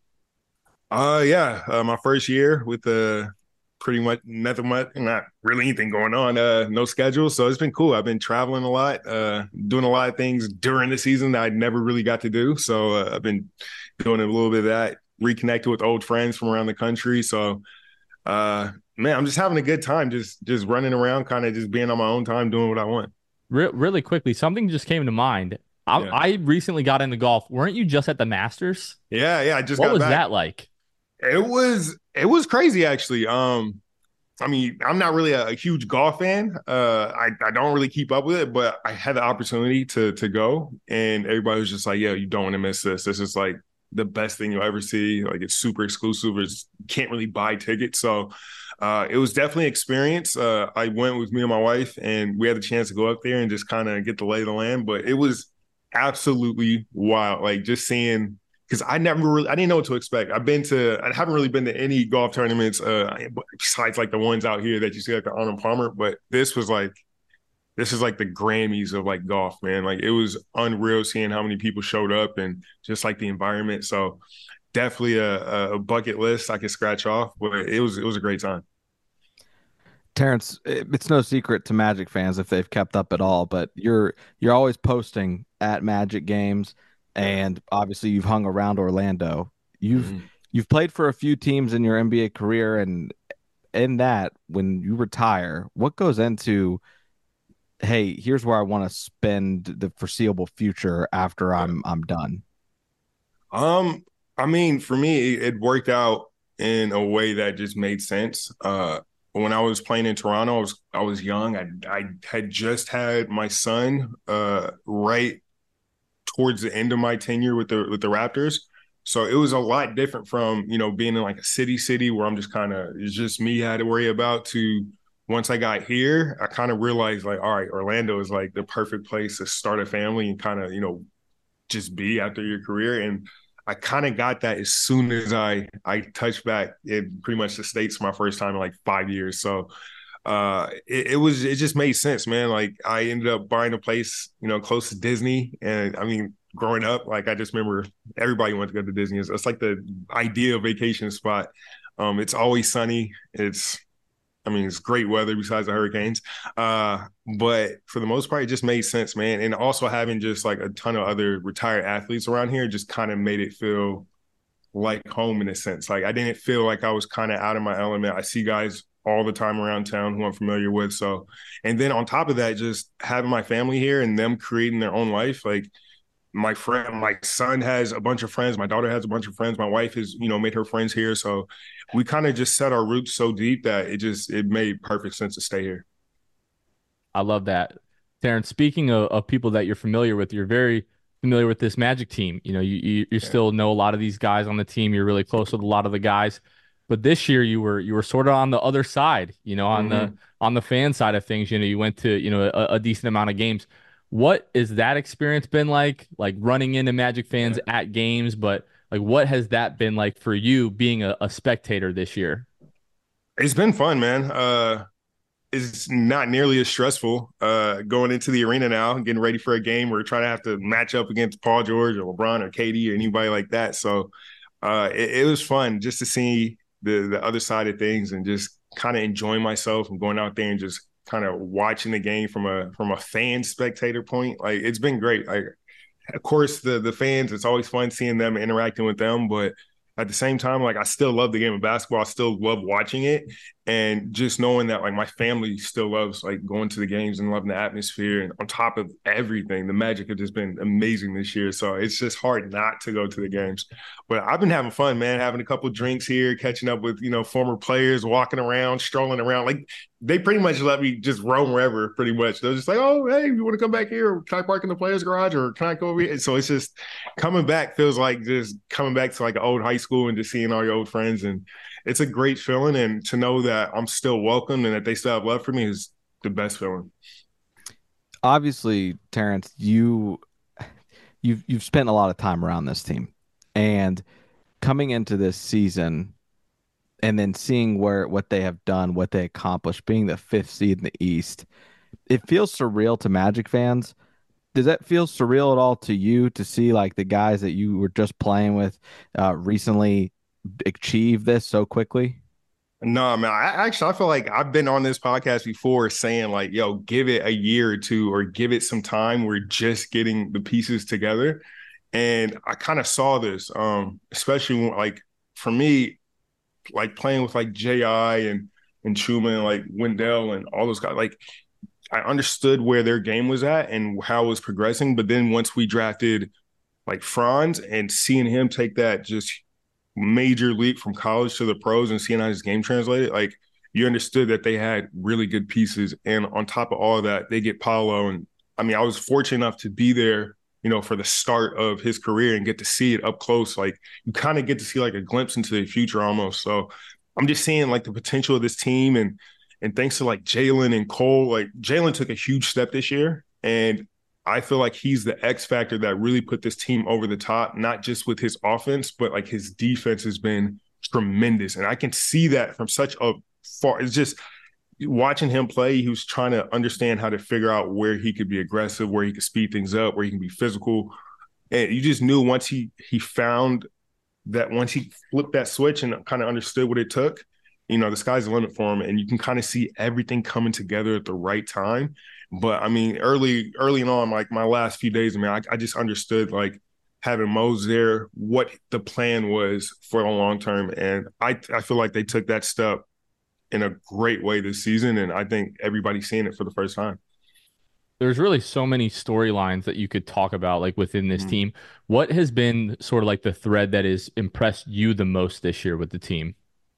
Uh, yeah, uh, my first year with uh, pretty much nothing much, not really anything going on. Uh, no schedule, so it's been cool. I've been traveling a lot, uh, doing a lot of things during the season that I never really got to do. So uh, I've been doing a little bit of that, reconnected with old friends from around the country. So, uh, man, I'm just having a good time, just just running around, kind of just being on my own time, doing what I want. Re- really quickly, something just came to mind. I, Yeah. I recently got into golf. Weren't you just at the Masters? Yeah, yeah. I just What got was back. that like? It was it was crazy, actually. Um, I mean, I'm not really a, a huge golf fan. Uh, I I don't really keep up with it, but I had the opportunity to to go, and everybody was just like, "Yeah, you don't want to miss this. This is like the best thing you'll ever see. Like, it's super exclusive. It's, you can't really buy tickets." So uh, it was definitely an experience. Uh, I went with me and my wife, and we had the chance to go up there and just kind of get the lay of the land. But it was absolutely wild. Like, just seeing. Because I never really, I didn't know what to expect. I've been to, I haven't really been to any golf tournaments uh, besides like the ones out here that you see like the Arnold Palmer. But this was like, this is like the Grammys of like golf, man. Like, it was unreal seeing how many people showed up and just like the environment. So definitely a, a bucket list I could scratch off. But it was, it was a great time. Terrence, it's no secret to Magic fans if they've kept up at all, but you're you're always posting at Magic games, and obviously you've hung around Orlando. You've Mm-hmm. you've played for a few teams in your N B A career, and in that, when you retire, what goes into, hey, here's where I want to spend the foreseeable future after I'm I'm done? Um, I mean, for me, it, it worked out in a way that just made sense. Uh, when I was playing in Toronto, I was I was young. I I had just had my son uh, right towards the end of my tenure with the with the Raptors. So it was a lot different from, you know, being in like a city city where I'm just kind of, it's just me I had to worry about, to once I got here, I kind of realized like, all right, Orlando is like the perfect place to start a family and kind of, you know, just be after your career. And I kind of got that as soon as I I touched back in pretty much the States for my first time in like five years. So uh it, it was it just made sense, man. Like I ended up buying a place, you know, close to Disney. And I mean, growing up, like I just remember everybody wanted to go to Disney. It's, it's like the ideal vacation spot. Um, it's always sunny. It's I mean, it's great weather besides the hurricanes. Uh, but for the most part, it just made sense, man. And also having just like a ton of other retired athletes around here just kind of made it feel like home in a sense. Like I didn't feel like I was kind of out of my element. I see guys all the time around town who I'm familiar with. So, and then on top of that, just having my family here and them creating their own life, like my friend, my son has a bunch of friends. My daughter has a bunch of friends. My wife has, you know, made her friends here. So we kind of just set our roots so deep that it just, it made perfect sense to stay here. I love that. Terrence, speaking of, of people that you're familiar with, you're very familiar with this Magic team. You know, you, you, you Yeah. still know a lot of these guys on the team. You're really close with a lot of the guys. But this year you were you were sort of on the other side, you know, on Mm-hmm. the on the fan side of things. You know, you went to, you know, a, a decent amount of games. What is that experience been like? Like running into Magic fans Yeah. at games, but like what has that been like for you being a, a spectator this year? It's been fun, man. Uh, it's not nearly as stressful uh, going into the arena now, getting ready for a game. We're trying to have to match up against Paul George or LeBron or K D or anybody like that. So uh, it, it was fun just to see the the other side of things and just kind of enjoying myself and going out there and just kind of watching the game from a from a fan spectator point. Like it's been great. Like of course the the fans, it's always fun seeing them and interacting with them, but at the same time, like I still love the game of basketball. I still love watching it, and just knowing that like my family still loves like going to the games and loving the atmosphere. And on top of everything, the Magic have just been amazing this year. So it's just hard not to go to the games. But I've been having fun, man. Having a couple of drinks here, catching up with you know former players, walking around, strolling around. Like they pretty much let me just roam wherever. Pretty much, they're just like, "Oh, hey, you want to come back here? Or can I park in the players' garage, or can I go over here?" And so it's just coming back feels like just coming back to like an old high school and just seeing all your old friends. And it's a great feeling. And to know that I'm still welcome and that they still have love for me is the best feeling. Obviously, Terrence, you you've you've spent a lot of time around this team, and coming into this season and then seeing where what they have done, what they accomplished, being the fifth seed in the East, it feels surreal to Magic fans. Does that feel surreal at all to you to see like the guys that you were just playing with uh, recently achieve this so quickly? No, man. I actually I feel like I've been on this podcast before saying like, yo, give it a year or two or give it some time. We're just getting the pieces together. And I kind of saw this, um, especially when, like for me, like playing with like J I and and Truman and like Wendell and all those guys, like I understood where their game was at and how it was progressing. But then once we drafted like Franz and seeing him take that just major leap from college to the pros and seeing how his game translated, like you understood that they had really good pieces. And on top of all of that, they get Paolo. And I mean, I was fortunate enough to be there, you know, for the start of his career and get to see it up close. Like you kind of get to see like a glimpse into the future almost. So I'm just seeing like the potential of this team. And and thanks to like Jalen and Cole, like Jalen took a huge step this year. And I feel like he's the X factor that really put this team over the top, not just with his offense, but like his defense has been tremendous. And I can see that from such a far, it's just watching him play, he was trying to understand how to figure out where he could be aggressive, where he could speed things up, where he can be physical. And you just knew once he he found that once he flipped that switch and kind of understood what it took, you know, the sky's the limit for him, and you can kind of see everything coming together at the right time. But I mean, early, early on, like my last few days, I mean, I, I just understood like having Mose there, what the plan was for the long term. And I, I feel like they took that step in a great way this season. And I think everybody's seeing it for the first time. There's really so many storylines that you could talk about like within this Mhm. team. What has been sort of like the thread that has impressed you the most this year with the team?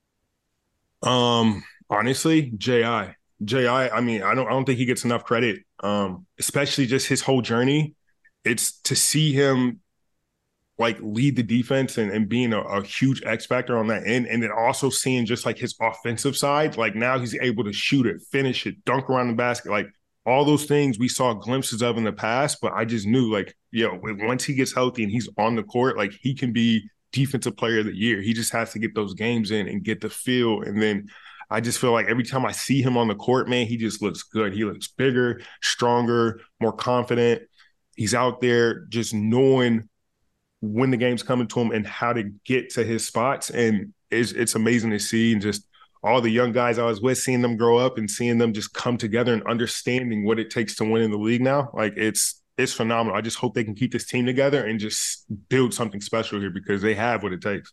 Um, honestly, J I. J I, I mean, I don't I don't think he gets enough credit. Um, especially just his whole journey. It's to see him like lead the defense and, and being a, a huge X factor on that end. And then also seeing just like his offensive side, like now he's able to shoot it, finish it, dunk around the basket, like all those things we saw glimpses of in the past. But I just knew like, yo, once he gets healthy and he's on the court, like he can be defensive player of the year. He just has to get those games in and get the feel. And then I just feel like every time I see him on the court, man, he just looks good. He looks bigger, stronger, more confident. He's out there just knowing when the game's coming to him and how to get to his spots. And it's, it's amazing to see, and just all the young guys I was with, seeing them grow up and seeing them just come together and understanding what it takes to win in the league now. Like it's, it's phenomenal. I just hope they can keep this team together and just build something special here, because they have what it takes.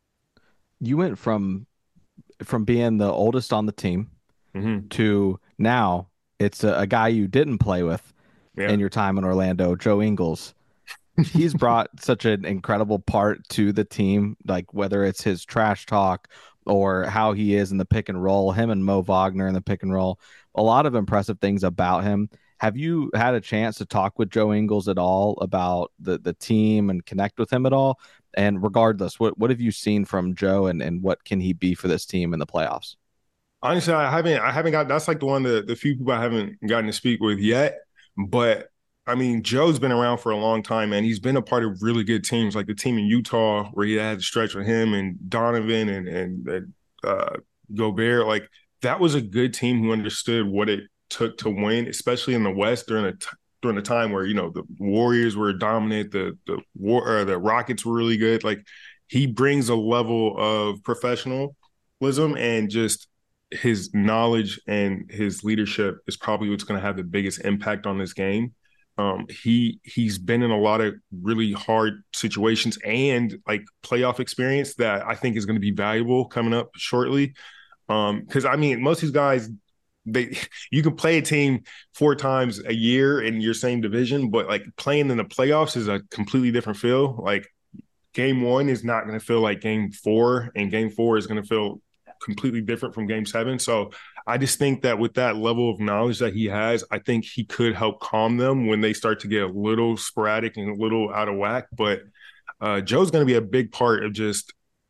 You went from, from being the oldest on the team mm-hmm. to now it's a, a guy you didn't play with yeah. in your time in Orlando, Joe Ingles. He's brought such an incredible part to the team, like whether it's his trash talk or how he is in the pick and roll, him and Mo Wagner in the pick and roll, a lot of impressive things about him. Have you had a chance to talk with Joe Ingles at all about the, the team and connect with him at all? And regardless, what, what have you seen from Joe, and, and what can he be for this team in the playoffs? Honestly, I haven't, I haven't got, that's like the one, of the, the few people I haven't gotten to speak with yet, but I mean, Joe's been around for a long time, and he's been a part of really good teams, like the team in Utah where he had to stretch with him and Donovan and and uh, Gobert. Like that was a good team who understood what it took to win, especially in the West during a t- during a time where, you know, the Warriors were dominant, the the war or the Rockets were really good. Like he brings a level of professionalism, and just his knowledge and his leadership is probably what's going to have the biggest impact on this game. Um, he he's been in a lot of really hard situations and like playoff experience that I think is going to be valuable coming up shortly. Um, because I mean, most of these guys, they you can play a team four times a year in your same division, but like playing in the playoffs is a completely different feel. Like game one is not going to feel like game four, and game four is going to feel completely different from game seven. So I just think that with that level of knowledge that he has, I think he could help calm them when they start to get a little sporadic and a little out of whack. But uh, Joe's going to be a big part of just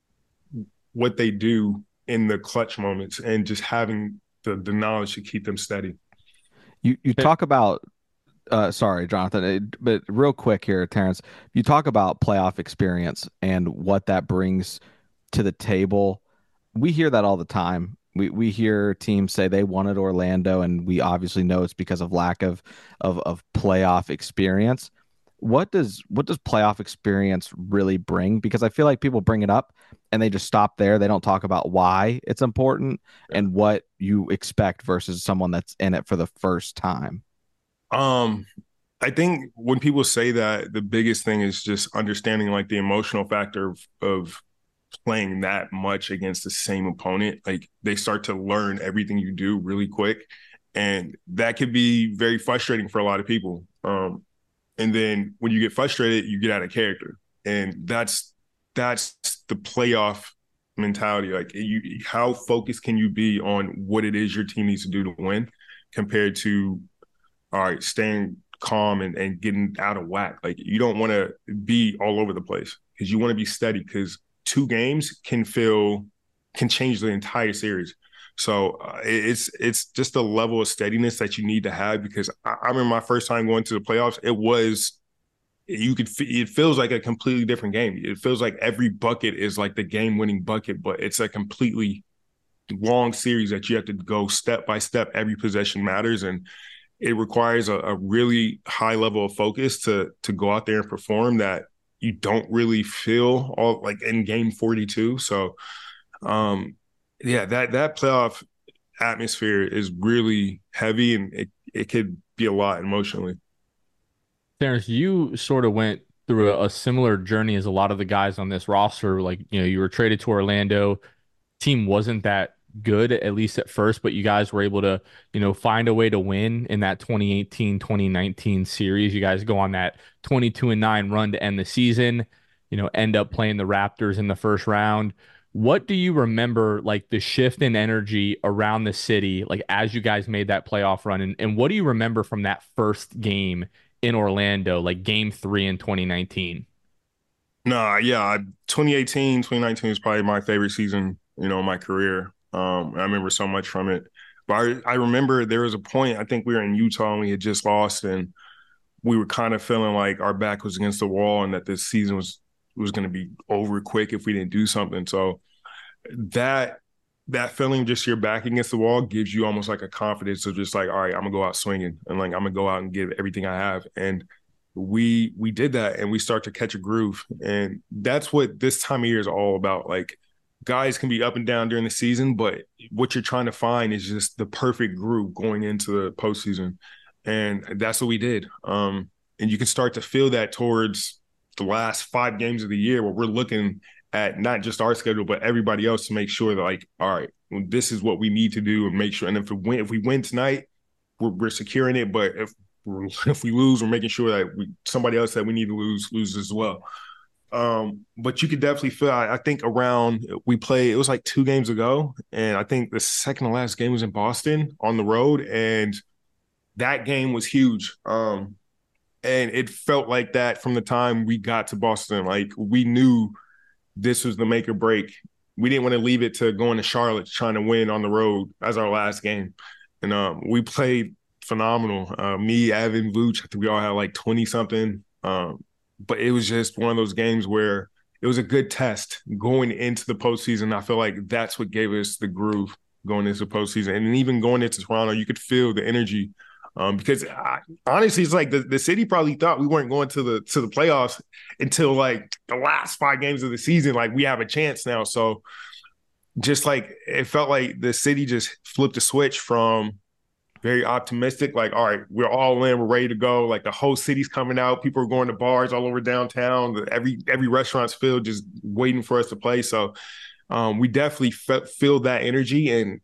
what they do in the clutch moments, and just having the, the knowledge to keep them steady. You you talk about, uh, sorry, Jonathan, but real quick here, Terrence, you talk about playoff experience and what that brings to the table. We hear that all the time. We we hear teams say they wanted Orlando, and we obviously know it's because of lack of of of playoff experience. What does what does playoff experience really bring? Because I feel like people bring it up and they just stop there. They don't talk about why it's important yeah. and what you expect versus someone that's in it for the first time. Um, I think when people say that, the biggest thing is just understanding like the emotional factor of, of playing that much against the same opponent. Like they start to learn everything you do really quick, and that could be very frustrating for a lot of people. Um, and then when you get frustrated, you get out of character, and that's that's the playoff mentality. Like you, how focused can you be on what it is your team needs to do to win, compared to all right, staying calm and, and getting out of whack. Like you don't want to be all over the place, because you want to be steady, because two games can feel can change the entire series. So uh, it's it's just a level of steadiness that you need to have, because I, I remember my first time going to the playoffs, it was you could it feels like a completely different game. It feels like every bucket is like the game-winning bucket, but it's a completely long series that you have to go step by step. Every possession matters, and it requires a, a really high level of focus to to go out there and perform that you don't really feel all like in game forty-two. So um yeah, that that playoff atmosphere is really heavy, and it, it could be a lot emotionally. Terrence, you sort of went through a, a similar journey as a lot of the guys on this roster. Like, you know, you were traded to Orlando. Team wasn't that good, at least at first, but you guys were able to, you know, find a way to win in that twenty eighteen twenty nineteen series. You guys go on that twenty-two and nine run to end the season, you know, end up playing the Raptors in the first round. What do you remember, like the shift in energy around the city, like as you guys made that playoff run? And, and what do you remember from that first game in Orlando, like game three in twenty nineteen? Nah, yeah, twenty eighteen, twenty nineteen is probably my favorite season, you know, in my career. Um, I remember so much from it. But I, I remember there was a point, I think we were in Utah and we had just lost, and we were kind of feeling like our back was against the wall and that this season was was going to be over quick if we didn't do something. So that that feeling, just your back against the wall, gives you almost like a confidence of just like, all right, I'm gonna go out swinging, and like I'm gonna go out and give everything I have. And we we did that, and we start to catch a groove, and that's what this time of year is all about. Like, guys can be up and down during the season, but what you're trying to find is just the perfect groove going into the postseason, and that's what we did. Um, and you can start to feel that towards the last five games of the year, where we're looking at not just our schedule, but everybody else, to make sure that, like, all right, well, this is what we need to do and make sure. And if we win, if we win tonight, we're, we're securing it. But if if we lose, we're making sure that we, somebody else that we need to lose loses as well. Um, but you could definitely feel, I, I think around, we played, it was like two games ago, and I think the second to last game was in Boston on the road, and that game was huge. Um, and it felt like that from the time we got to Boston. Like, we knew this was the make or break. We didn't want to leave it to going to Charlotte trying to win on the road as our last game. And um, we played phenomenal. Uh, me, Evan, Vooch, I think we all had like twenty-something. Um, but it was just one of those games where it was a good test going into the postseason. I feel like that's what gave us the groove going into the postseason. And even going into Toronto, you could feel the energy. Um, because I, honestly, it's like the, the city probably thought we weren't going to the to the playoffs until like the last five games of the season. Like, we have a chance now. So just like it felt like the city just flipped a switch from very optimistic, like, all right, we're all in, we're ready to go. Like, the whole city's coming out. People are going to bars all over downtown. Every every restaurant's filled, just waiting for us to play. So um, we definitely fe- feel that energy, and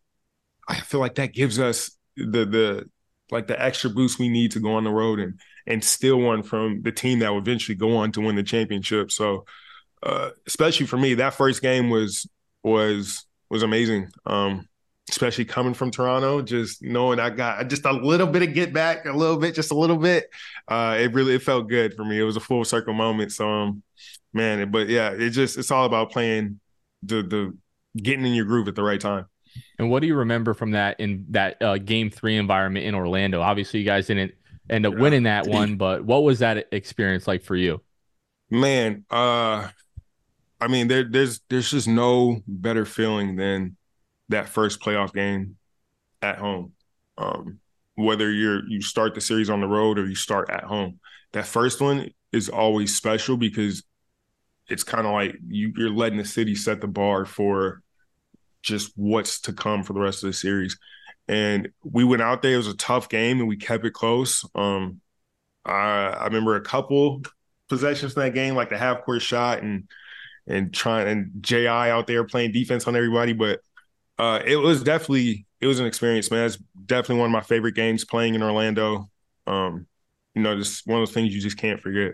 I feel like that gives us the the like the extra boost we need to go on the road and and steal one from the team that will eventually go on to win the championship. So uh, especially for me, that first game was was was amazing. Um, especially coming from Toronto, just knowing I got just a little bit of get back, a little bit, just a little bit. Uh, it really it felt good for me. It was a full circle moment. So um, man, but yeah, it just it's all about playing the the getting in your groove at the right time. And what do you remember from that in that uh, game three environment in Orlando? Obviously, you guys didn't end up winning that one, but what was that experience like for you? Man, uh, I mean, there, there's there's just no better feeling than that first playoff game at home. Um, whether you're you start the series on the road or you start at home, that first one is always special because it's kind of like you, you're letting the city set the bar for just what's to come for the rest of the series. And we went out there. It was a tough game, and we kept it close. Um, I, I remember a couple possessions in that game, like the half-court shot and and trying and J I out there playing defense on everybody. But uh, it was definitely it was an experience, man. It's definitely one of my favorite games playing in Orlando. Um, you know, just one of those things you just can't forget.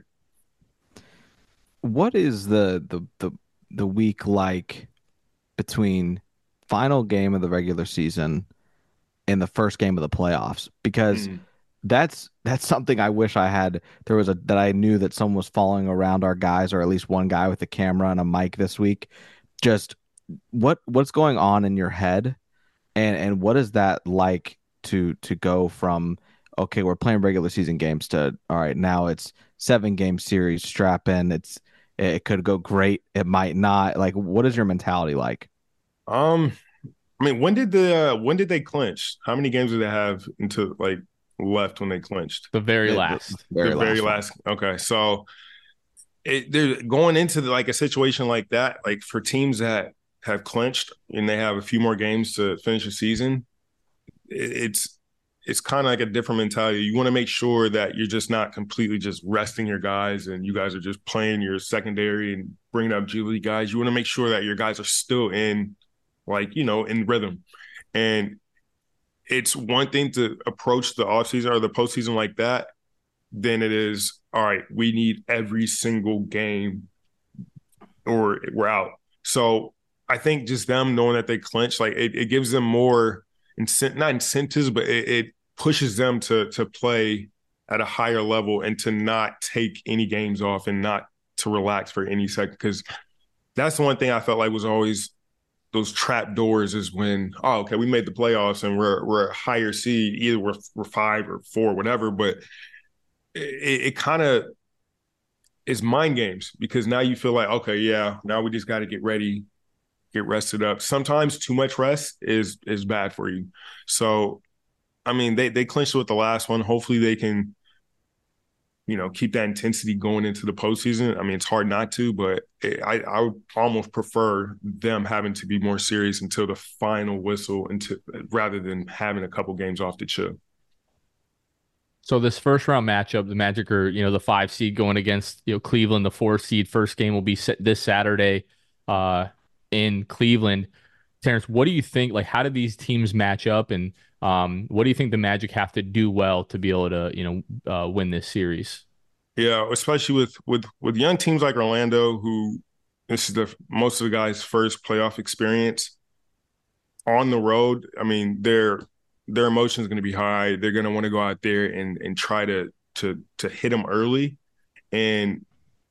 What is the the the the week like between final game of the regular season and the first game of the playoffs? Because mm. that's that's something I wish I had. There was a that I knew that someone was following around our guys, or at least one guy with a camera and a mic this week. Just what what's going on in your head, and and what is that like to to go from, okay, we're playing regular season games, to all right, now it's seven game series, strap in. It's it could go great, it might not. Like, what is your mentality like? Um, I mean, when did the uh, when did they clinch? How many games did they have until like left when they clinched? The very last. The, the, the very last. last. Okay, so it, they're going into the, like a situation like that, like for teams that have clinched and they have a few more games to finish the season, it's it's kind of like a different mentality. You want to make sure that you're just not completely just resting your guys and you guys are just playing your secondary and bringing up G League guys. You want to make sure that your guys are still in, like, you know, in rhythm. And it's one thing to approach the offseason or the postseason like that than it is, all right, we need every single game or we're out. So I think just them knowing that they clinch, like it, it gives them more, incent- not incentives, but it, it pushes them to to play at a higher level and to not take any games off and not to relax for any second. Because that's the one thing I felt like was always those trap doors is when, oh, okay, we made the playoffs and we're we're a higher seed, either we're, we're five or four, whatever. But it, it kind of is mind games because now you feel like, okay, yeah, now we just got to get ready, get rested up. Sometimes too much rest is is bad for you. So, I mean, they they clinched with the last one. Hopefully they can, you know, keep that intensity going into the postseason. I mean, it's hard not to, but it, I, I would almost prefer them having to be more serious until the final whistle, until, rather than having a couple games off the chip. So this first round matchup, the Magic are, you know, the five seed going against, you know, Cleveland, the four seed. First game will be this Saturday uh, in Cleveland. Terrence, what do you think? Like, how do these teams match up, and um, what do you think the Magic have to do well to be able to, you know, uh, win this series? Yeah, especially with with with young teams like Orlando, who this is the most of the guys' first playoff experience on the road. I mean, their their emotions going to be high. They're going to want to go out there and and try to to to hit them early, and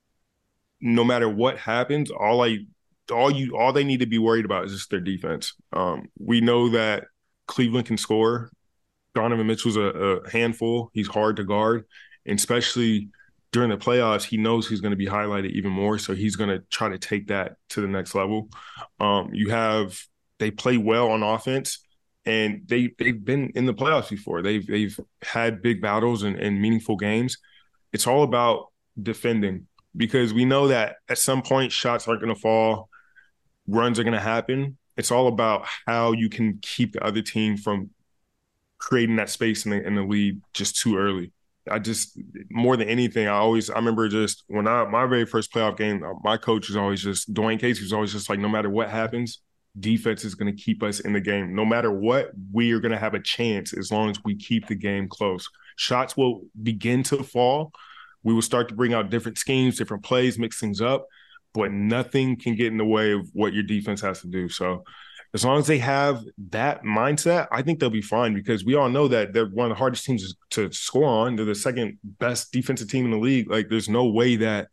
no matter what happens, all I all you all they need to be worried about is just their defense. Um, we know that Cleveland can score. Donovan Mitchell's a, a handful. He's hard to guard, and especially during the playoffs, he knows he's going to be highlighted even more. So he's going to try to take that to the next level. Um, you have they play well on offense, and they they've been in the playoffs before. They've they've had big battles and, and meaningful games. It's all about defending, because we know that at some point shots aren't going to fall, runs are going to happen. It's all about how you can keep the other team from creating that space in the, in the lead just too early. I just, more than anything, I always, I remember just when I, my very first playoff game, my coach was always just, Dwayne Casey was always just like, no matter what happens, defense is going to keep us in the game. No matter what, we are going to have a chance as long as we keep the game close. Shots will begin to fall. We will start to bring out different schemes, different plays, mix things up, but nothing can get in the way of what your defense has to do. So as long as they have that mindset, I think they'll be fine, because we all know that they're one of the hardest teams to score on. They're the second best defensive team in the league. Like, there's no way that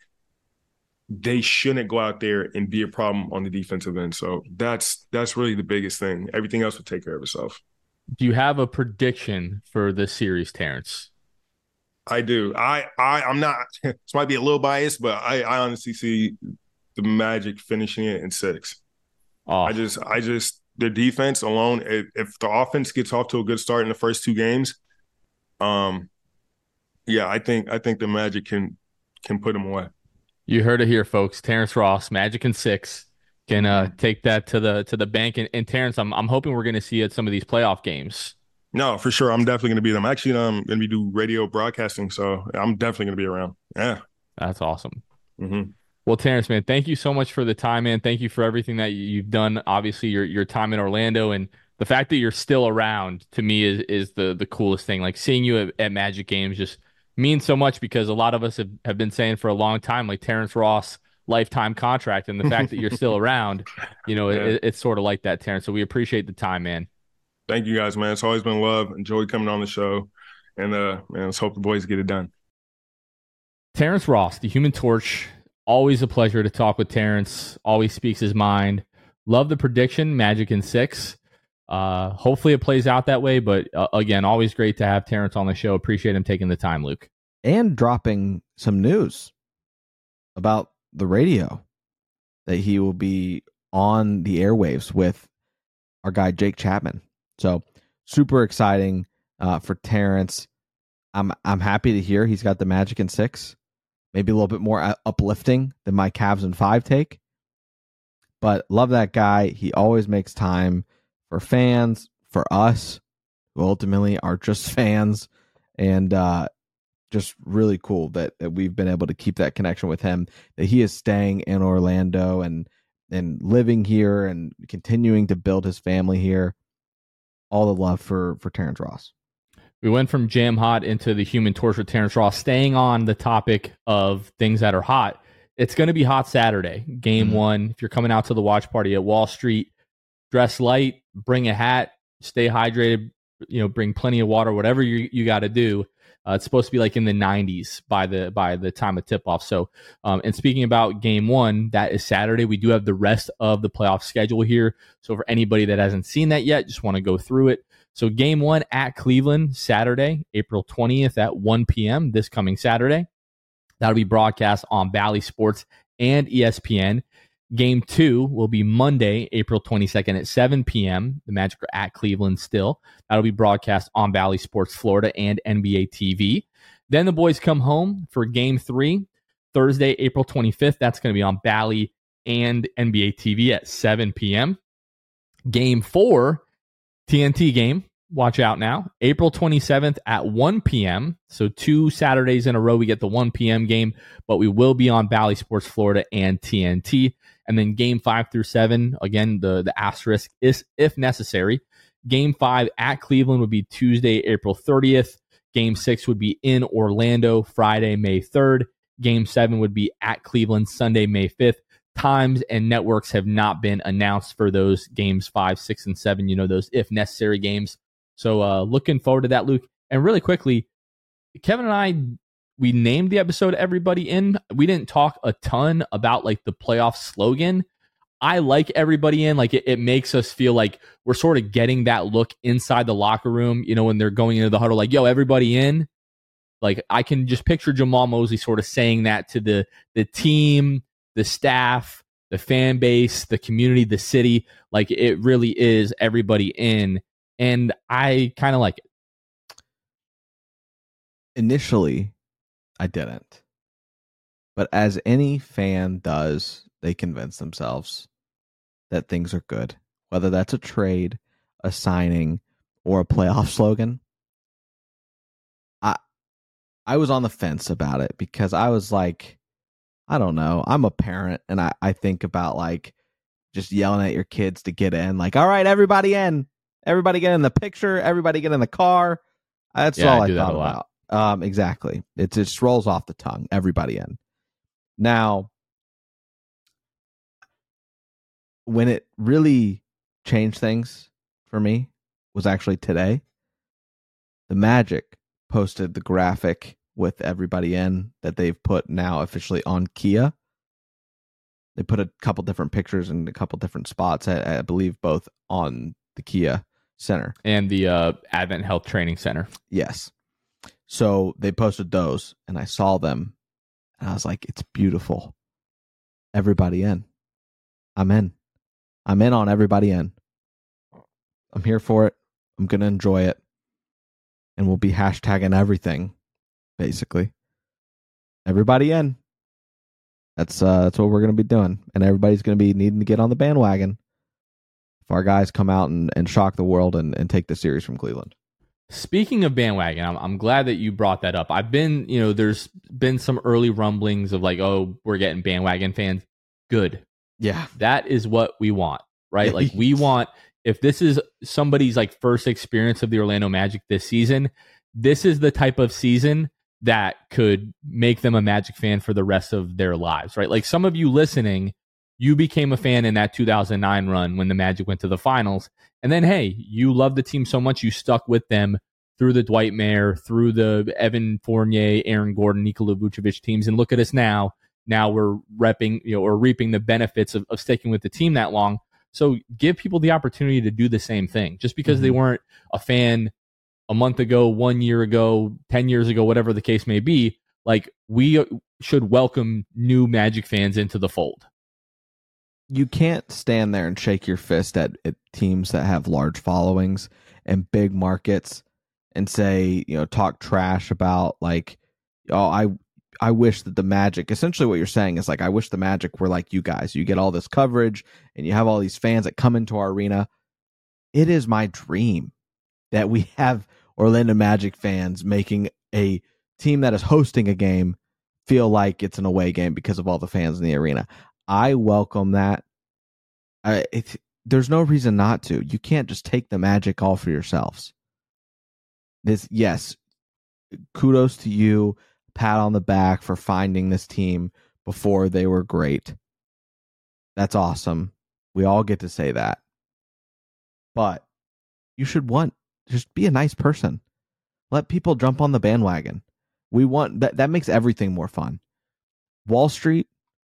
they shouldn't go out there and be a problem on the defensive end. So that's that's really the biggest thing. Everything else will take care of itself. Do you have a prediction for this series, Terrence? I do. I, I I'm not. This might be a little biased, but I, I honestly see the Magic finishing it in six. Oh. I just, I just, their defense alone, if, if the offense gets off to a good start in the first two games, um, yeah, I think, I think the Magic can, can put them away. You heard it here, folks. Terrence Ross, Magic in six, can uh, take that to the to the bank. And, and Terrence, I'm I'm hoping we're going to see you at some of these playoff games. No, for sure. I'm definitely going to be there. I'm actually um, going to be do radio broadcasting, so I'm definitely going to be around. Yeah, that's awesome. Mm-hmm. Well, Terrence, man, thank you so much for the time, man. Thank you for everything that you've done. Obviously, your your time in Orlando, and the fact that you're still around, to me, is is the the coolest thing. Like, seeing you at, at Magic games just means so much, because a lot of us have, have been saying for a long time, like, Terrence Ross lifetime contract, and the fact that you're still around, you know, yeah. it, it's sort of like that, Terrence. So we appreciate the time, man. Thank you guys, man. It's always been love. Enjoy coming on the show, and uh, man, let's hope the boys get it done. Terrence Ross, the Human Torch. Always a pleasure to talk with Terrence. Always speaks his mind. Love the prediction, Magic in six. Uh, hopefully it plays out that way. But uh, again, always great to have Terrence on the show. Appreciate him taking the time, Luke. And dropping some news about the radio, that he will be on the airwaves with our guy Jake Chapman. So super exciting uh, for Terrence. I'm I'm happy to hear he's got the Magic in six. Maybe a little bit more uplifting than my Cavs in five take. But love that guy. He always makes time for fans, for us, who ultimately are just fans. And uh, just really cool that, that we've been able to keep that connection with him, that he is staying in Orlando and and living here and continuing to build his family here. All the love for, for Terrence Ross. We went from jam hot into the Human Torch with Terrence Ross, staying on the topic of things that are hot. It's going to be hot Saturday, game mm-hmm. one. If you're coming out to the watch party at Wall Street, dress light, bring a hat, stay hydrated, you know, bring plenty of water, whatever you, you got to do. Uh, it's supposed to be like in the nineties by the by the time of tip-off. So, um, and speaking about game one, that is Saturday. We do have the rest of the playoff schedule here. So for anybody that hasn't seen that yet, just want to go through it. So game one at Cleveland, Saturday, April twentieth at one p.m. this coming Saturday. That'll be broadcast on Bally Sports and E S P N. Game two will be Monday, April twenty-second at seven p.m. The Magic are at Cleveland still. That'll be broadcast on Bally Sports Florida and N B A T V. Then the boys come home for game three, Thursday, April twenty-fifth. That's going to be on Bally and N B A T V at seven p.m. Game four, T N T game. Watch out now. April twenty-seventh at one p.m. So two Saturdays in a row, we get the one p.m. game, but we will be on Bally Sports Florida and T N T. And then game five through seven, again, the, the asterisk is if necessary. Game five at Cleveland would be Tuesday, April thirtieth. Game six would be in Orlando, Friday, May third. Game seven would be at Cleveland, Sunday, May fifth. Times and networks have not been announced for those games five, six, and seven. You know, those if necessary games. So uh, looking forward to that, Luke. And really quickly, Kevin and I, we named the episode Everybody In. We didn't talk a ton about like the playoff slogan. I like Everybody In. Like it, it makes us feel like we're sort of getting that look inside the locker room, you know, when they're going into the huddle, like, yo, everybody in. Like I can just picture Jamal Mosley sort of saying that to the the team, the staff, the fan base, the community, the city. Like it really is everybody in. And I kind of like it. Initially, I didn't. But as any fan does, they convince themselves that things are good. Whether that's a trade, a signing, or a playoff slogan. I I was on the fence about it because I was like, I don't know. I'm a parent and I, I think about like just yelling at your kids to get in. Like, all right, everybody in. Everybody get in the picture. Everybody get in the car. That's yeah, all I, I thought about. Um, exactly. It just rolls off the tongue. Everybody in. Now, when it really changed things for me was actually today. The Magic posted the graphic with everybody in that they've put now officially on Kia. They put a couple different pictures in a couple different spots. I, I believe both on the Kia Center and the uh, Advent Health Training Center. Yes. So they posted those and I saw them and I was like, it's beautiful. Everybody in. I'm in. I'm in on everybody in. I'm here for it. I'm going to enjoy it. And we'll be hashtagging everything, basically. Everybody in. That's uh, that's what we're going to be doing. And everybody's going to be needing to get on the bandwagon if our guys come out and, and shock the world and, and take the series from Cleveland. Speaking of bandwagon, I'm, I'm glad that you brought that up. I've been, you know, there's been some early rumblings of like, oh, we're getting bandwagon fans. Good. Yeah. That is what we want, right? Like we want, if this is somebody's like first experience of the Orlando Magic this season, this is the type of season that could make them a Magic fan for the rest of their lives, right? Like some of you listening, you became a fan in that two thousand nine run when the Magic went to the finals. And then, hey, you loved the team so much, you stuck with them through the Dwight Mayer, through the Evan Fournier, Aaron Gordon, Nikola Vucevic teams. And look at us now. Now we're repping, you know, or reaping the benefits of, of sticking with the team that long. So give people the opportunity to do the same thing. Just because mm-hmm. they weren't a fan a month ago, one year ago, ten years ago, whatever the case may be, like we should welcome new Magic fans into the fold. You can't stand there and shake your fist at, at teams that have large followings and big markets and say, you know, talk trash about like, oh, I I wish that the Magic, essentially what you're saying is like, I wish the Magic were like you guys. You get all this coverage and you have all these fans that come into our arena. It is my dream that we have Orlando Magic fans making a team that is hosting a game feel like it's an away game because of all the fans in the arena. I welcome that. I, it, there's no reason not to. You can't just take the Magic all for yourselves. This, yes, kudos to you, pat on the back for finding this team before they were great. That's awesome. We all get to say that. But you should want, just be a nice person. Let people jump on the bandwagon. We want that. That makes everything more fun. Wall Street,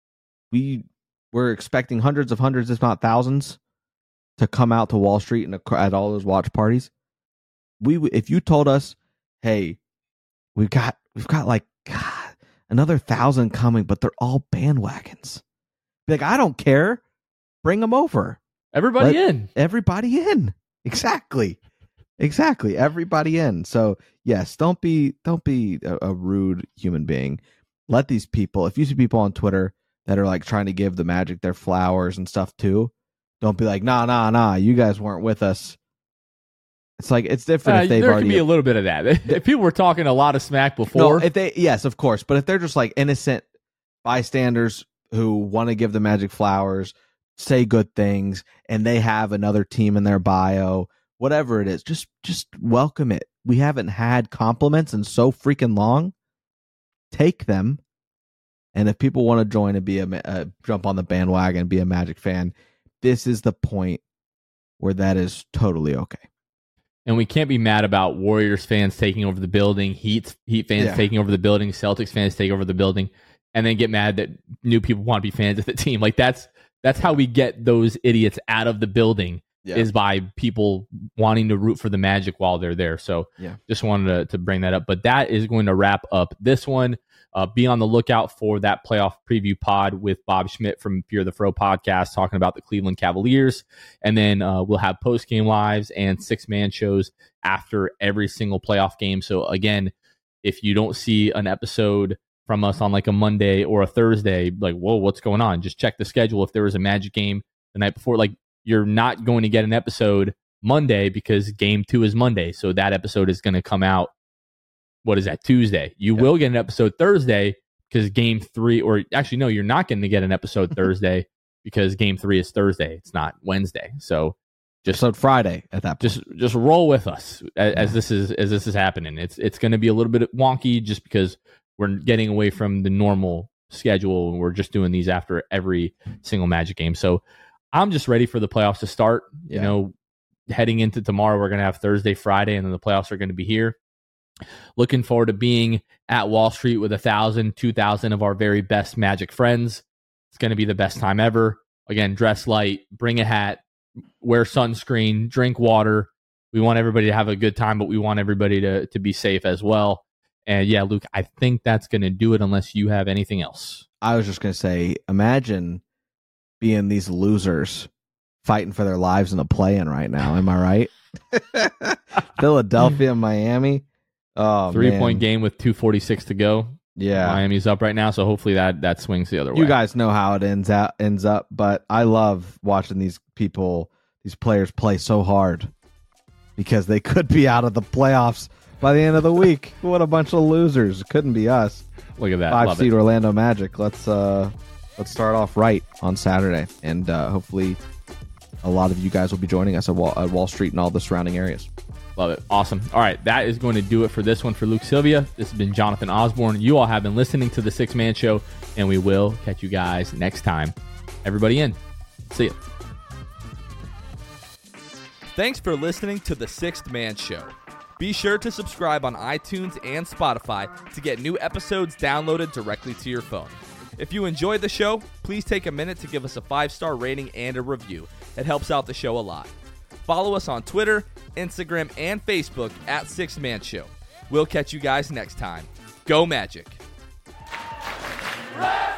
we we're expecting hundreds of hundreds, if not thousands, to come out to Wall Street and at all those watch parties. We, if you told us, hey, we've got we've got like God, another thousand coming, but they're all bandwagons. Be like, I don't care. Bring them over. Everybody Let in. Everybody in. Exactly. Exactly. Everybody in. So yes, don't be don't be a, a rude human being. Let these people, if you see people on Twitter that are like trying to give the Magic their flowers and stuff too, don't be like, nah, nah, nah, you guys weren't with us. It's like, it's different uh, if they've there already... There can be a little bit of that. If people were talking a lot of smack before... No, if they, yes, of course. But if they're just like innocent bystanders who want to give the Magic flowers, say good things, and they have another team in their bio, whatever it is, just just welcome it. We haven't had compliments in so freaking long. Take them. And if people want to join and be a uh, jump on the bandwagon and be a Magic fan, this is the point where that is totally okay. And we can't be mad about Warriors fans taking over the building, Heat Heat fans yeah. taking over the building, Celtics fans take over the building, and then get mad that new people want to be fans of the team. Like that's that's how we get those idiots out of the building yeah. is by people wanting to root for the Magic while they're there. So yeah. just wanted to, to bring that up. But that is going to wrap up this one. Uh, be on the lookout for that playoff preview pod with Bob Schmidt from Fear the Fro podcast talking about the Cleveland Cavaliers. And then uh, we'll have post-game lives and six-man shows after every single playoff game. So, again, if you don't see an episode from us on like a Monday or a Thursday, like, whoa, what's going on? Just check the schedule. If there was a Magic game the night before, like, you're not going to get an episode Monday because game two is Monday. So that episode is going to come out. What is that, Tuesday? You yeah. will get an episode Thursday because game three, or actually, no, you're not going to get an episode Thursday because game three is Thursday. It's not Wednesday. So just episode Friday at that point. Just just roll with us as, yeah. as this is as this is happening. It's it's going to be a little bit wonky just because we're getting away from the normal schedule and we're just doing these after every single Magic game. So I'm just ready for the playoffs to start. You yeah. know, heading into tomorrow, we're going to have Thursday, Friday, and then the playoffs are going to be here. Looking forward to being at Wall Street with a thousand, two thousand of our very best Magic friends. It's going to be the best time ever. Again, dress light, bring a hat, wear sunscreen, drink water. We want everybody to have a good time, but we want everybody to, to be safe as well. And yeah, Luke, I think that's going to do it unless you have anything else. I was just going to say, imagine being these losers fighting for their lives in a play-in right now. Am I right? Philadelphia, Miami. Oh, Three man. point game with two forty-six to go. Yeah, Miami's up right now, so hopefully that that swings the other way. You guys know how it ends out ends up, but I love watching these people, these players play so hard because they could be out of the playoffs by the end of the week. What a bunch of losers! It couldn't be us. Look at that, five love seed it. Orlando Magic. Let's uh, let's start off right on Saturday, and uh, hopefully a lot of you guys will be joining us at Wall, at Wall Street and all the surrounding areas. Love it. Awesome. All right. That is going to do it for this one for Luke Sylvia. This has been Jonathan Osborne. You all have been listening to The Sixth Man Show, and we will catch you guys next time. Everybody in. See ya. Thanks for listening to The Sixth Man Show. Be sure to subscribe on iTunes and Spotify to get new episodes downloaded directly to your phone. If you enjoyed the show, please take a minute to give us a five-star rating and a review. It helps out the show a lot. Follow us on Twitter, Instagram, and Facebook at Sixth Man Show. We'll catch you guys next time. Go Magic! Right.